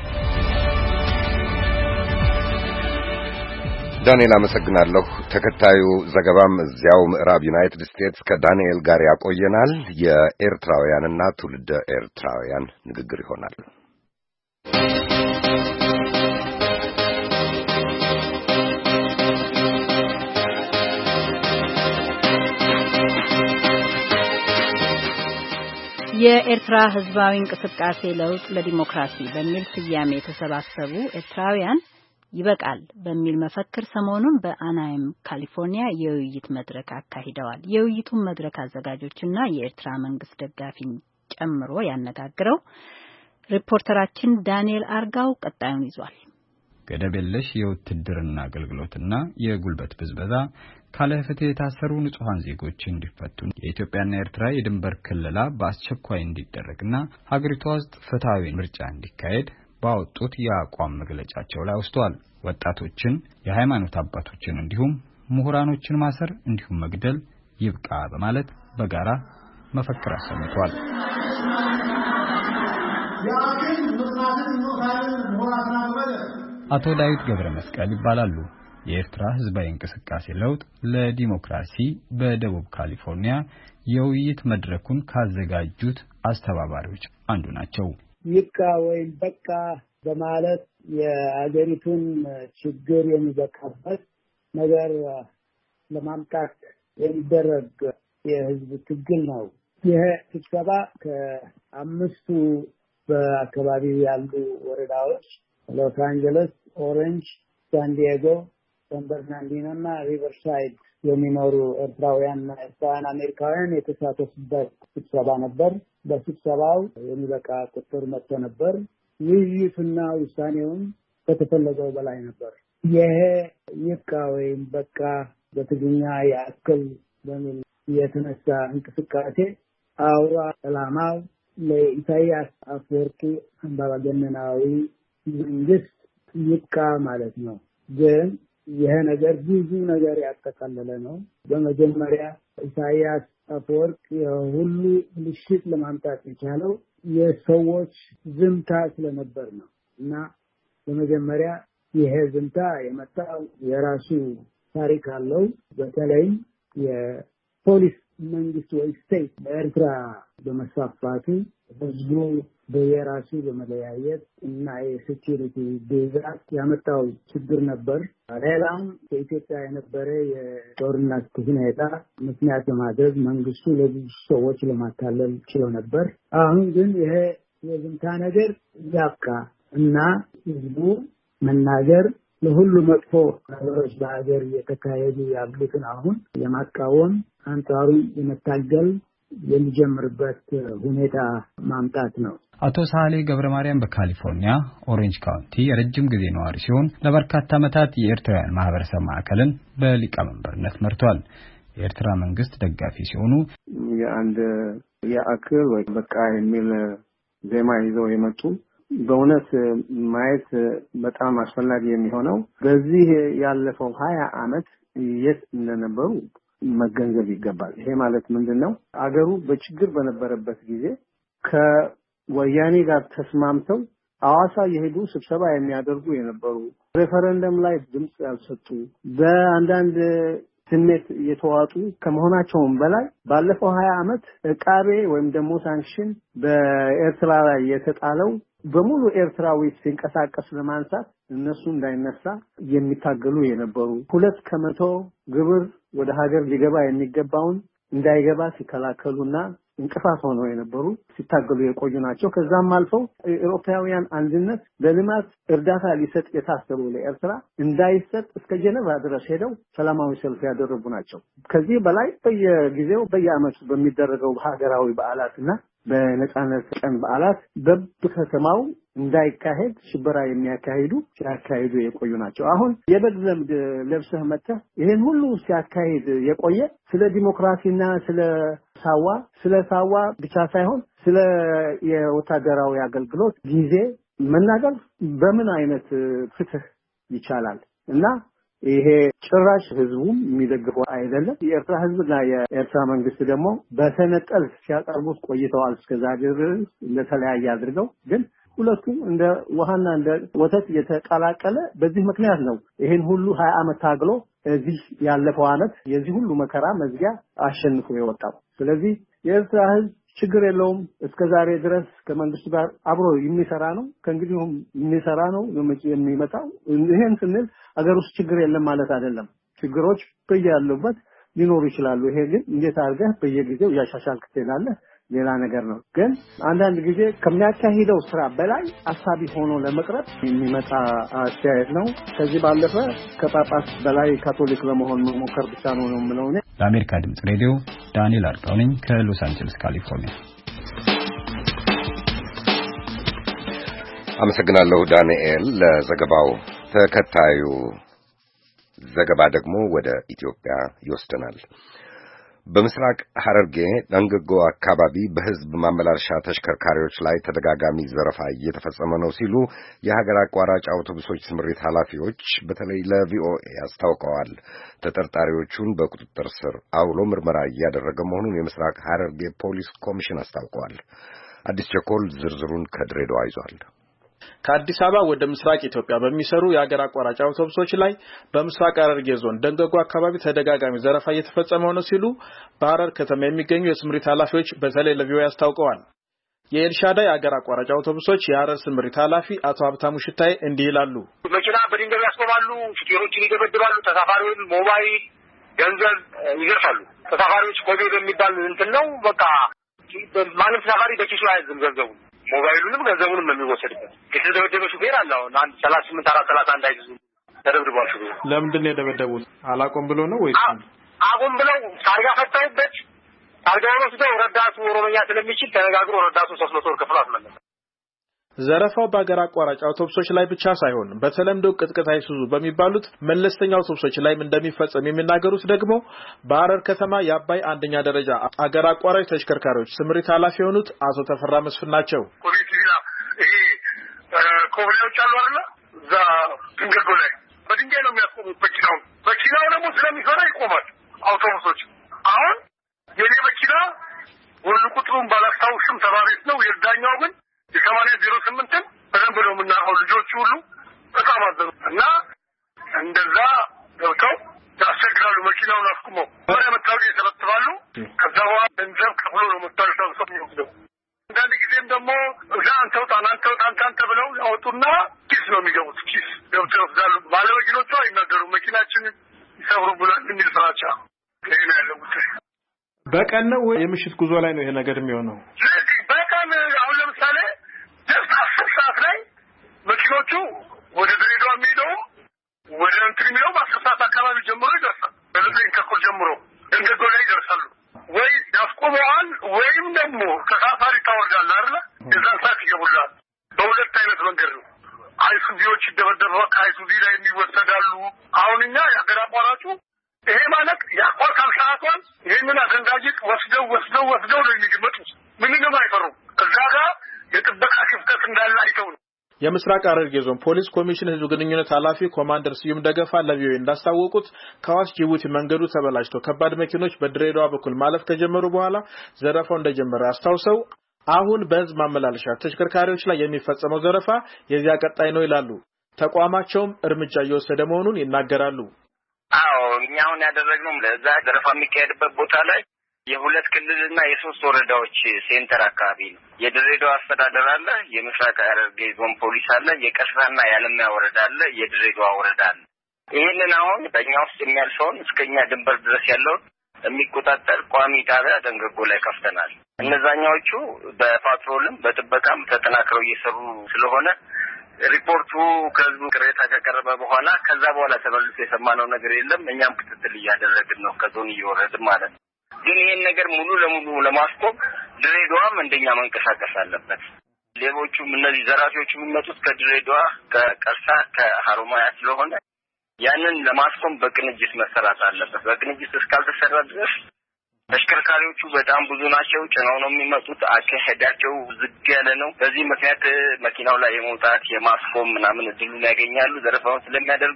ዳንኤል አመሰግናለሁ። ተከታዩ ዘገባም እዚያው ምዕራብ ዩናይትድ ስቴትስ ከዳንኤል ጋር ያቆየናል። የኤርትራውያንና ትውልደ ኤርትራውያን ንግግር ይሆናል። የኤርትራ ህዝባዊ እንቅስቃሴ ለውጥ ለዲሞክራሲ በሚል ስያሜ የተሰባሰቡ ኤርትራውያን ይበቃል በሚል መፈክር ሰሞኑን በአናይም ካሊፎርኒያ የውይይት መድረክ አካሂደዋል። የውይይቱን መድረክ አዘጋጆችና የኤርትራ መንግስት ደጋፊን ጨምሮ ያነጋግረው ሪፖርተራችን ዳንኤል አርጋው ቀጣዩን ይዟል። ገደብ የለሽ የውትድርና አገልግሎትና የጉልበት ብዝበዛ፣ ካለ ፍትህ የታሰሩ ንጹሃን ዜጎች እንዲፈቱ፣ የኢትዮጵያና ኤርትራ የድንበር ክልላ በአስቸኳይ እንዲደረግና ሀገሪቷ ውስጥ ፍትሃዊ ምርጫ እንዲካሄድ ባወጡት የአቋም መግለጫቸው ላይ አውስተዋል። ወጣቶችን፣ የሃይማኖት አባቶችን እንዲሁም ምሁራኖችን ማሰር እንዲሁም መግደል ይብቃ በማለት በጋራ መፈክር አሰምተዋል። አቶ ዳዊት ገብረ መስቀል ይባላሉ። የኤርትራ ህዝባዊ እንቅስቃሴ ለውጥ ለዲሞክራሲ በደቡብ ካሊፎርኒያ የውይይት መድረኩን ካዘጋጁት አስተባባሪዎች አንዱ ናቸው። ይብቃ ወይም በቃ በማለት የአገሪቱን ችግር የሚበቃበት ነገር ለማምጣት የሚደረግ የህዝብ ትግል ነው። ይህ ስብሰባ ከአምስቱ በአካባቢው ያሉ ወረዳዎች ሎስ አንጀለስ፣ ኦሬንጅ፣ ሳን ዲዬጎ፣ ሳን በርናርዲኖ እና ሪቨርሳይድ የሚኖሩ ኤርትራውያንና ኤርትራውያን አሜሪካውያን የተሳተፉበት ስብሰባ ነበር። በስብሰባው የሚበቃ ቁጥር መጥቶ ነበር። ውይይቱና ውሳኔውም ከተፈለገው በላይ ነበር። ይሄ ይብቃ ወይም በቃ በትግርኛ ያክል በሚል የተነሳ እንቅስቃሴ አውራ ዓላማው ለኢሳያስ አፈወርቂ አምባገነናዊ መንግስት ይብቃ ማለት ነው። ግን ይሄ ነገር ብዙ ነገር ያጠቃለለ ነው። በመጀመሪያ ኢሳያስ አፈወርቂ ሁሉ ልሽት ለማምጣት የቻለው የሰዎች ዝምታ ስለነበር ነው እና በመጀመሪያ ይሄ ዝምታ የመጣው የራሱ ታሪክ አለው። በተለይም የፖሊስ መንግስት ወይ ስቴት በኤርትራ በመስፋፋቱ ህዝቡ በየራሱ በመለያየት እና የሴኩሪቲ ብዛት ያመጣው ችግር ነበር። ሌላም በኢትዮጵያ የነበረ የጦርነት ሁኔታ ምክንያት በማድረግ መንግስቱ ለብዙ ሰዎች ለማታለል ችሎ ነበር። አሁን ግን ይሄ የዝምታ ነገር ያብቃ እና ህዝቡ መናገር ለሁሉ መጥፎ ነገሮች በሀገር እየተካሄዱ ያሉትን አሁን የማቃወም አንጻሩን የመታገል የሚጀምርበት ሁኔታ ማምጣት ነው። አቶ ሳህሌ ገብረ ማርያም በካሊፎርኒያ ኦሬንጅ ካውንቲ የረጅም ጊዜ ነዋሪ ሲሆን ለበርካታ ዓመታት የኤርትራውያን ማህበረሰብ ማዕከልን በሊቀመንበርነት መርቷል። የኤርትራ መንግስት ደጋፊ ሲሆኑ የአንድ የአክል ወይ በቃ የሚል ዜማ ይዘው የመጡ በእውነት ማየት በጣም አስፈላጊ የሚሆነው በዚህ ያለፈው 20 ዓመት የት እንደነበሩ መገንዘብ ይገባል። ይሄ ማለት ምንድነው? አገሩ በችግር በነበረበት ጊዜ ከወያኔ ጋር ተስማምተው አዋሳ የሄዱ ስብሰባ የሚያደርጉ የነበሩ ሬፈረንደም ላይ ድምጽ ያልሰጡ በአንዳንድ ስሜት የተዋጡ ከመሆናቸውም በላይ ባለፈው 20 ዓመት ዕቃቤ ወይም ደግሞ ሳንክሽን በኤርትራ ላይ የተጣለው በሙሉ ኤርትራዊ ሲንቀሳቀስ ለማንሳት እነሱ እንዳይነሳ የሚታገሉ የነበሩ 2% ግብር ወደ ሀገር ሊገባ የሚገባውን እንዳይገባ ሲከላከሉና እንቅፋት ሆነው የነበሩ ሲታገሉ የቆዩ ናቸው። ከዛም አልፈው ኢሮፓውያን አንድነት ለልማት እርዳታ ሊሰጥ የታሰበው ለኤርትራ እንዳይሰጥ እስከ ጀነቫ ድረስ ሄደው ሰላማዊ ሰልፍ ያደረጉ ናቸው። ከዚህ በላይ በየጊዜው በየዓመቱ በሚደረገው ሀገራዊ በዓላትና በነጻነት ቀን በዓላት በከተማው እንዳይካሄድ ሽበራ የሚያካሂዱ ሲያካሂዱ የቆዩ ናቸው። አሁን የበግ ለምድ ለብሰህ መጥተህ ይሄን ሁሉ ሲያካሂድ የቆየ ስለ ዲሞክራሲና ስለ ሳዋ ብቻ ሳይሆን ስለ የወታደራዊ አገልግሎት ጊዜ መናገር በምን አይነት ፍትህ ይቻላል? እና ይሄ ጭራሽ ህዝቡም የሚደግፈው አይደለም። የኤርትራ ህዝብና የኤርትራ መንግስት ደግሞ በተነጠል ሲያቀርቡት ቆይተዋል። እስከዛሬ ድረስ ለተለያየ አድርገው ግን ሁለቱም እንደ ውሃና እንደ ወተት የተቀላቀለ በዚህ ምክንያት ነው ይሄን ሁሉ 20 ዓመት ታግሎ እዚህ ያለፈው ዓመት የዚህ ሁሉ መከራ መዝጊያ አሸንፎ የወጣው። ስለዚህ የኤርትራ ህዝብ ችግር የለውም። እስከዛሬ ድረስ ከመንግስቱ ጋር አብሮ የሚሰራ ነው። ከእንግዲህም የሚሰራ ነው የሚመጣው። ይሄን ስንል አገር ውስጥ ችግር የለም ማለት አይደለም። ችግሮች በያሉበት ሊኖሩ ይችላሉ። ይሄ ግን እንዴት አድርገህ በየጊዜው ያሻሻልክ ትሄዳለህ ሌላ ነገር ነው። ግን አንዳንድ ጊዜ ከሚያካሂደው ስራ በላይ አሳቢ ሆኖ ለመቅረብ የሚመጣ አስተያየት ነው። ከዚህ ባለፈ ከጳጳስ በላይ ካቶሊክ ለመሆን መሞከር ብቻ ነው የምለው እኔ። ለአሜሪካ ድምጽ ሬዲዮ ዳንኤል አርጋው ነኝ ከሎስ አንጀለስ ካሊፎርኒያ። አመሰግናለሁ ዳንኤል ለዘገባው። ተከታዩ ዘገባ ደግሞ ወደ ኢትዮጵያ ይወስደናል። በምስራቅ ሐረርጌ ዳንገጎ አካባቢ በህዝብ ማመላለሻ ተሽከርካሪዎች ላይ ተደጋጋሚ ዘረፋ እየተፈጸመ ነው ሲሉ የሀገር አቋራጭ አውቶቡሶች ስምሪት ኃላፊዎች በተለይ ለቪኦኤ አስታውቀዋል። ተጠርጣሪዎቹን በቁጥጥር ስር አውሎ ምርመራ እያደረገ መሆኑን የምስራቅ ሐረርጌ ፖሊስ ኮሚሽን አስታውቀዋል። አዲስ ቸኮል ዝርዝሩን ከድሬዳዋ ይዟል። ከአዲስ አበባ ወደ ምስራቅ ኢትዮጵያ በሚሰሩ የሀገር አቋራጭ አውቶቡሶች ላይ በምስራቅ ሐረርጌ ዞን ደንገጎ አካባቢ ተደጋጋሚ ዘረፋ እየተፈጸመ ነው ሲሉ በሐረር ከተማ የሚገኙ የስምሪት ኃላፊዎች በተለይ ለቪኦኤ አስታውቀዋል። የኤልሻዳይ የሀገር አቋራጭ አውቶቡሶች የሐረር ስምሪት ኃላፊ አቶ ሀብታሙ ሽታይ እንዲህ ይላሉ። መኪና በድንጋይ ያስቆማሉ፣ ሹፌሮችን ይደበድባሉ፣ ተሳፋሪውን ሞባይል ገንዘብ ይዘርፋሉ። ተሳፋሪዎች ኮቤ በሚባል እንትን ነው በቃ ማንም ተሳፋሪ በኪሱ አይዝም ገንዘቡ ሞባይሉንም ገንዘቡንም የሚወሰድበት የተደበደበ ሹፌር አለ። አሁን አንድ 38 431 አይዙ ተደብድቧል። ሹፌሩ ለምንድን ነው የደበደቡት? አላቆም ብሎ ነው ወይስ አቆም ብለው ታርጋ ፈታውበት ታርጋውን ወስደው ረዳቱ ኦሮሞኛ ስለሚችል ተነጋግሮ ረዳቱ 300 ብር ከፍሎ አስመለሰ። ዘረፋው በአገር አቋራጭ አውቶቡሶች ላይ ብቻ ሳይሆን በተለምዶ ቅጥቅጥ አይሱዙ በሚባሉት መለስተኛ አውቶቡሶች ላይ እንደሚፈጸም የሚናገሩት ደግሞ በሐረር ከተማ የአባይ አንደኛ ደረጃ አገር አቋራጭ ተሽከርካሪዎች ስምሪት ኃላፊ የሆኑት አቶ ተፈራ መስፍን ናቸው። ኮቪቲላ ይሄ ኮቪቲዎች አሉ አይደል? እዛ ድንገጎ ላይ በድንጋይ ነው የሚያስቆሙት መኪናው ደግሞ ስለሚፈራ ይቆማል አውቶቡሶች። አሁን የኔ መኪና ወሉ ቁጥሩን ባላስታውስም ተባሪት ነው የዳኛው ግን የ8008 በደንብ ነው የምናውቀው። ልጆቹ ሁሉ በጣም አዘኑ እና እንደዛ ገብተው ያስቸግራሉ። መኪናውን አስቁመው መታወቂያ ይሰበስባሉ። ከዛ በኋላ ገንዘብ ከፍሎ ነው መታወቂያው ሰው የሚወስደው። አንዳንድ ጊዜም ደግሞ እዛ አንተ ብለው ያወጡና ኪስ ነው የሚገቡት። ኪስ ገብተው ይወስዳሉ። ባለመኪኖቹ አይናገሩም። መኪናችን ይሰብሩብናል የሚል ፍራቻ ይሄ ነው ያለው። በቀን ነው ወይ የምሽት ጉዞ ላይ ነው ይሄ ነገር የሚሆነው? በቀን አሁን ለምሳሌ 10 ሰዓት ላይ መኪኖቹ ወደ ድሬዳዋ የሚሄደው ወደ እንትሪሚው 10 ሰዓት አካባቢ ጀምሮ ይደርሳል። በዘጠኝ ተኩል ጀምሮ እንደገና ላይ ይደርሳሉ። ወይ ያስቆመዋል ወይም ደግሞ ከሳፋሪ ታወርዳል አይደል? የዛን ሰዓት ይገቡላል። በሁለት አይነት መንገድ ነው። አይሱዚዎች ይደበደባሉ። አይሱዚ ላይ የሚወሰዳሉ። አሁን እኛ የአገር አቋራጩ ይሄ ማለት ያቋርጣል ሰዓቷን ይሄንን አዘንጋጅት ወስደው ነው የሚመጡት። ምንም አይፈሩም። ከዛ ጋር የጥበቃ ክፍተት እንዳለ አይተው ነው። የምስራቅ ሐረርጌ ዞን ፖሊስ ኮሚሽን ህዝብ ግንኙነት ኃላፊ ኮማንደር ስዩም ደገፋ ለቪኦኤ እንዳስታወቁት ከሐዋሳ ጅቡቲ መንገዱ ተበላሽቶ ከባድ መኪኖች በድሬዳዋ በኩል ማለፍ ከጀመሩ በኋላ ዘረፋው እንደጀመረ አስታውሰው አሁን በህዝብ ማመላለሻ ተሽከርካሪዎች ላይ የሚፈጸመው ዘረፋ የዚያ ቀጣይ ነው ይላሉ። ተቋማቸውም እርምጃ እየወሰደ መሆኑን ይናገራሉ። አዎ እኛ አሁን ያደረግነው ለዛ ዘረፋ የሚካሄድበት ቦታ ላይ የሁለት ክልልና የሶስት ወረዳዎች ሴንተር አካባቢ ነው። የድሬዳዋ አስተዳደር አለ፣ የምስራቅ ሐረርጌ ዞን ፖሊስ አለ፣ የቀስራና የአለሚያ ወረዳ አለ፣ የድሬዳዋ ወረዳ አለ። ይሄንን አሁን በእኛ ውስጥ የሚያልፈውን እስከኛ ድንበር ድረስ ያለውን የሚቆጣጠር ቋሚ ጣቢያ ደንገጎ ላይ ከፍተናል። እነዛኛዎቹ በፓትሮልም በጥበቃም ተጠናክረው እየሰሩ ስለሆነ ሪፖርቱ ከህዝቡ ቅሬታ ከቀረበ በኋላ ከዛ በኋላ ተመልሶ የሰማነው ነገር የለም። እኛም ክትትል እያደረግን ነው ከዞን እየወረድን ማለት ነው። ግን ይሄን ነገር ሙሉ ለሙሉ ለማስቆም ድሬዳዋም እንደኛ መንቀሳቀስ አለበት። ሌቦቹም እነዚህ ዘራፊዎቹ የሚመጡት ከድሬዳዋ ከቀርሳ ከሐሮማያ ስለሆነ ያንን ለማስቆም በቅንጅት መሰራት አለበት። በቅንጅት እስካልተሰራ ድረስ ተሽከርካሪዎቹ በጣም ብዙ ናቸው። ጭነው ነው የሚመጡት። አካሄዳቸው ዝግ ያለ ነው። በዚህ ምክንያት መኪናው ላይ የመውጣት የማስቆም ምናምን እድሉን ያገኛሉ። ዘረፋውን ስለሚያደርጉ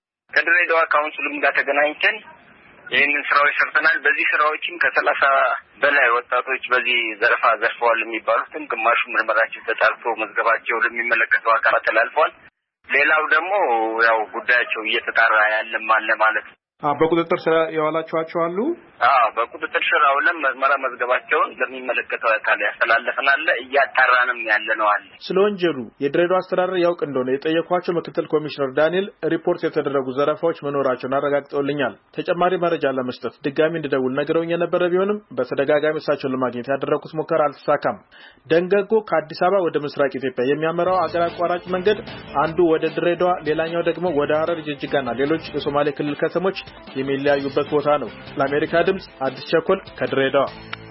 ከድሬዳዋ ካውንስልም ጋር ተገናኝተን ይህንን ስራዎች ሰርተናል። በዚህ ስራዎችም ከ30 በላይ ወጣቶች በዚህ ዘረፋ ዘርፈዋል የሚባሉትን ግማሹ ምርመራቸው ተጣርቶ መዝገባቸው ለሚመለከተው አካል ተላልፏል። ሌላው ደግሞ ያው ጉዳያቸው እየተጣራ ያለም አለ ማለት ነው። በቁጥጥር ስር ያዋላችኋቸው አሉ? በቁጥጥር ስር አውለን ምርመራ መዝገባቸውን ለሚመለከተው አካል ያስተላልፈናል። እያጣራንም ያለ ነው አለ። ስለ ወንጀሉ የድሬዳዋ አስተዳደር ያውቅ እንደሆነ የጠየኳቸው ምክትል ኮሚሽነር ዳንኤል ሪፖርት የተደረጉ ዘረፋዎች መኖራቸውን አረጋግጠውልኛል። ተጨማሪ መረጃ ለመስጠት ድጋሚ እንድደውል ነግረውኝ የነበረ ቢሆንም በተደጋጋሚ እሳቸውን ለማግኘት ያደረኩት ሙከራ አልተሳካም። ደንገጎ ከአዲስ አበባ ወደ ምስራቅ ኢትዮጵያ የሚያመራው አገር አቋራጭ መንገድ አንዱ ወደ ድሬዳዋ፣ ሌላኛው ደግሞ ወደ ሐረር፣ ጅጅጋና ሌሎች የሶማሌ ክልል ከተሞች የሚለያዩበት ቦታ ነው። ለአሜሪካ ድምጽ አዲስ ቸኮል ከድሬዳዋ።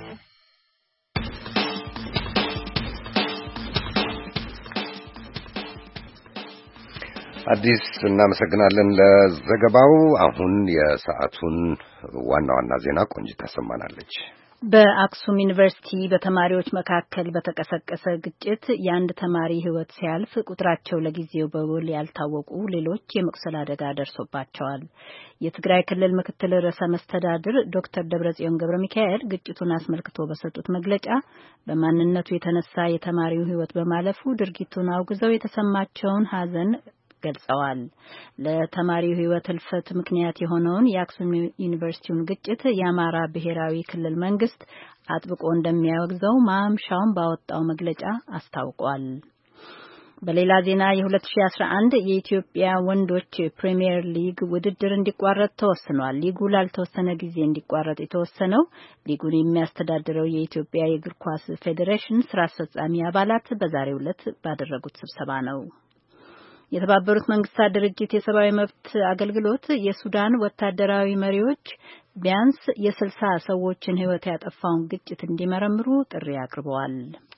አዲስ እናመሰግናለን ለዘገባው። አሁን የሰዓቱን ዋና ዋና ዜና ቆንጅት ታሰማናለች። በአክሱም ዩኒቨርሲቲ በተማሪዎች መካከል በተቀሰቀሰ ግጭት የአንድ ተማሪ ሕይወት ሲያልፍ ቁጥራቸው ለጊዜው በውል ያልታወቁ ሌሎች የመቁሰል አደጋ ደርሶባቸዋል። የትግራይ ክልል ምክትል ርዕሰ መስተዳድር ዶክተር ደብረጽዮን ገብረ ሚካኤል ግጭቱን አስመልክቶ በሰጡት መግለጫ በማንነቱ የተነሳ የተማሪው ሕይወት በማለፉ ድርጊቱን አውግዘው የተሰማቸውን ሐዘን ገልጸዋል። ለተማሪው ሕይወት ህልፈት ምክንያት የሆነውን የአክሱም ዩኒቨርሲቲውን ግጭት የአማራ ብሔራዊ ክልል መንግስት አጥብቆ እንደሚያወግዘው ማምሻውን ባወጣው መግለጫ አስታውቋል። በሌላ ዜና የ2011 የኢትዮጵያ ወንዶች ፕሪሚየር ሊግ ውድድር እንዲቋረጥ ተወስኗል። ሊጉ ላልተወሰነ ጊዜ እንዲቋረጥ የተወሰነው ሊጉን የሚያስተዳድረው የኢትዮጵያ የእግር ኳስ ፌዴሬሽን ስራ አስፈጻሚ አባላት በዛሬው ዕለት ባደረጉት ስብሰባ ነው። የተባበሩት መንግስታት ድርጅት የሰብአዊ መብት አገልግሎት የሱዳን ወታደራዊ መሪዎች ቢያንስ የ60 ሰዎችን ሕይወት ያጠፋውን ግጭት እንዲመረምሩ ጥሪ አቅርበዋል።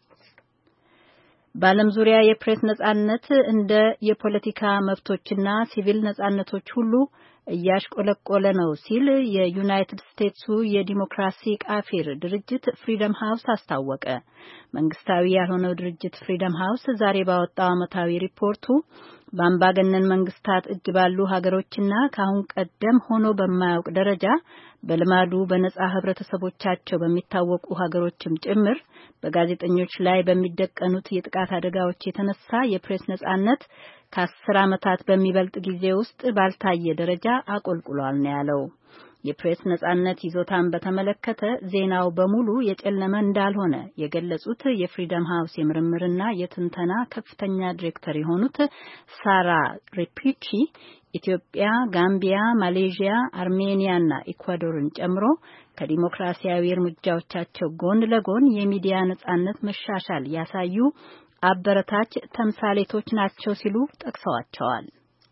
በዓለም ዙሪያ የፕሬስ ነጻነት እንደ የፖለቲካ መብቶችና ሲቪል ነጻነቶች ሁሉ እያሽቆለቆለ ነው ሲል የዩናይትድ ስቴትሱ የዲሞክራሲ ቃፊር ድርጅት ፍሪደም ሃውስ አስታወቀ። መንግስታዊ ያልሆነው ድርጅት ፍሪደም ሃውስ ዛሬ ባወጣው ዓመታዊ ሪፖርቱ በአምባገነን መንግስታት እጅ ባሉ ሀገሮችና ከአሁን ቀደም ሆኖ በማያውቅ ደረጃ በልማዱ በነጻ ህብረተሰቦቻቸው በሚታወቁ ሀገሮችም ጭምር በጋዜጠኞች ላይ በሚደቀኑት የጥቃት አደጋዎች የተነሳ የፕሬስ ነጻነት ከ10 ዓመታት በሚበልጥ ጊዜ ውስጥ ባልታየ ደረጃ አቆልቁሏል ነው ያለው። የፕሬስ ነጻነት ይዞታን በተመለከተ ዜናው በሙሉ የጨለመ እንዳልሆነ የገለጹት የፍሪደም ሃውስ የምርምርና የትንተና ከፍተኛ ዲሬክተር የሆኑት ሳራ ሪፒቺ ኢትዮጵያ፣ ጋምቢያ፣ ማሌዥያ፣ አርሜኒያና ኢኳዶርን ጨምሮ ከዲሞክራሲያዊ እርምጃዎቻቸው ጎን ለጎን የሚዲያ ነጻነት መሻሻል ያሳዩ አበረታች ተምሳሌቶች ናቸው ሲሉ ጠቅሰዋቸዋል።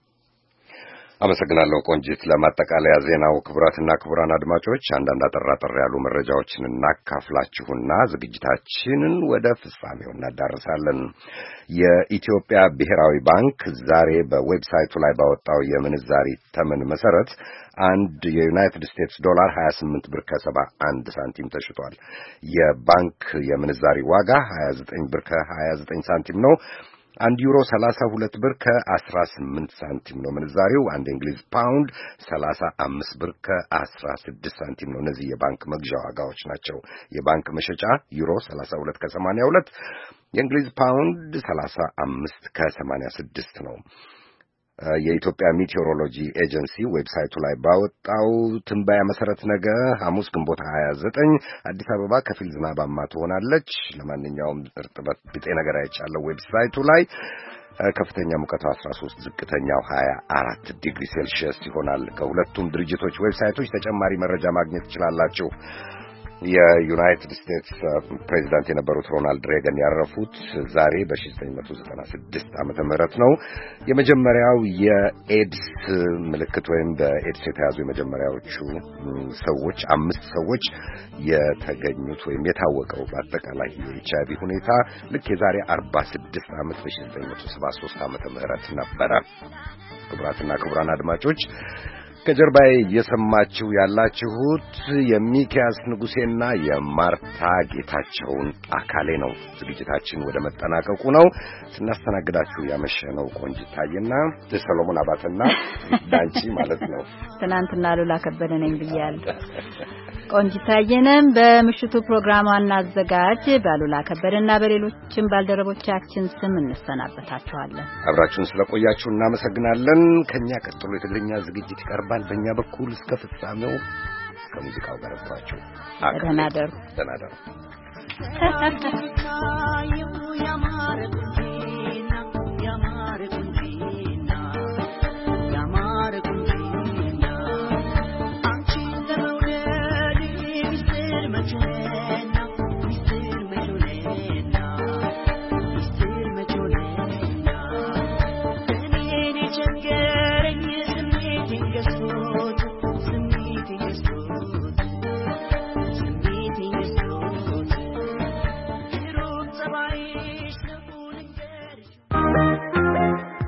አመሰግናለሁ ቆንጂት። ለማጠቃለያ ዜናው ክቡራትና ክቡራን አድማጮች አንዳንድ አጠር ያሉ መረጃዎችን እናካፍላችሁና ዝግጅታችንን ወደ ፍጻሜው እናዳርሳለን። የኢትዮጵያ ብሔራዊ ባንክ ዛሬ በዌብሳይቱ ላይ ባወጣው የምንዛሪ ተመን መሰረት አንድ የዩናይትድ ስቴትስ ዶላር 28 ብር ከ71 ሳንቲም ተሽጧል። የባንክ የምንዛሪ ዋጋ 29 ብር ከ29 ሳንቲም ነው። አንድ ዩሮ 32 ብር ከ18 ሳንቲም ነው ምንዛሪው። አንድ እንግሊዝ ፓውንድ 35 ብር ከ16 ሳንቲም ነው። እነዚህ የባንክ መግዣ ዋጋዎች ናቸው። የባንክ መሸጫ ዩሮ 32 ከ82፣ የእንግሊዝ ፓውንድ 35 ከ86 ነው። የኢትዮጵያ ሜቴዎሮሎጂ ኤጀንሲ ዌብሳይቱ ላይ ባወጣው ትንበያ መሰረት ነገ ሐሙስ ግንቦት 29 አዲስ አበባ ከፊል ዝናባማ ትሆናለች። ለማንኛውም እርጥበት ቢጤ ነገር አይቻለው ዌብሳይቱ ላይ። ከፍተኛ ሙቀቱ 13፣ ዝቅተኛው 24 ዲግሪ ሴልሺየስ ይሆናል። ከሁለቱም ድርጅቶች ዌብሳይቶች ተጨማሪ መረጃ ማግኘት ትችላላችሁ። የዩናይትድ ስቴትስ ፕሬዚዳንት የነበሩት ሮናልድ ሬገን ያረፉት ዛሬ በ1996 ዓመተ ምህረት ነው። የመጀመሪያው የኤድስ ምልክት ወይም በኤድስ የተያዙ የመጀመሪያዎቹ ሰዎች 5 ሰዎች የተገኙት ወይም የታወቀው በአጠቃላይ የኤችአይቪ ሁኔታ ልክ የዛሬ 46 ዓመት በ1973 ዓመተ ምህረት ነበረ። ክቡራትና ክቡራን አድማጮች ከጀርባዬ እየሰማችሁ ያላችሁት የሚኪያስ ንጉሴና የማርታ ጌታቸውን አካሌ ነው። ዝግጅታችን ወደ መጠናቀቁ ነው። ስናስተናግዳችሁ ያመሸነው ቆንጂት ታየና ሰሎሞን አባተና ዳንቺ ማለት ነው። ትናንትና ሉላ ከበደ ነኝ ብያለሁ። ቆንጂት ታየንም በምሽቱ ፕሮግራሟን አዘጋጅ ባሉላ ከበደና በሌሎችም ባልደረቦቻችን ስም እንሰናበታችኋለን። አብራችሁን ስለቆያችሁ እናመሰግናለን። ከኛ ቀጥሎ የትግርኛ ዝግጅት ይቀርባል። በእኛ በኩል እስከ ፍጻሜው ከሙዚቃው ጋር አብራችሁ ደህና ደሩ። ደህና ደሩ።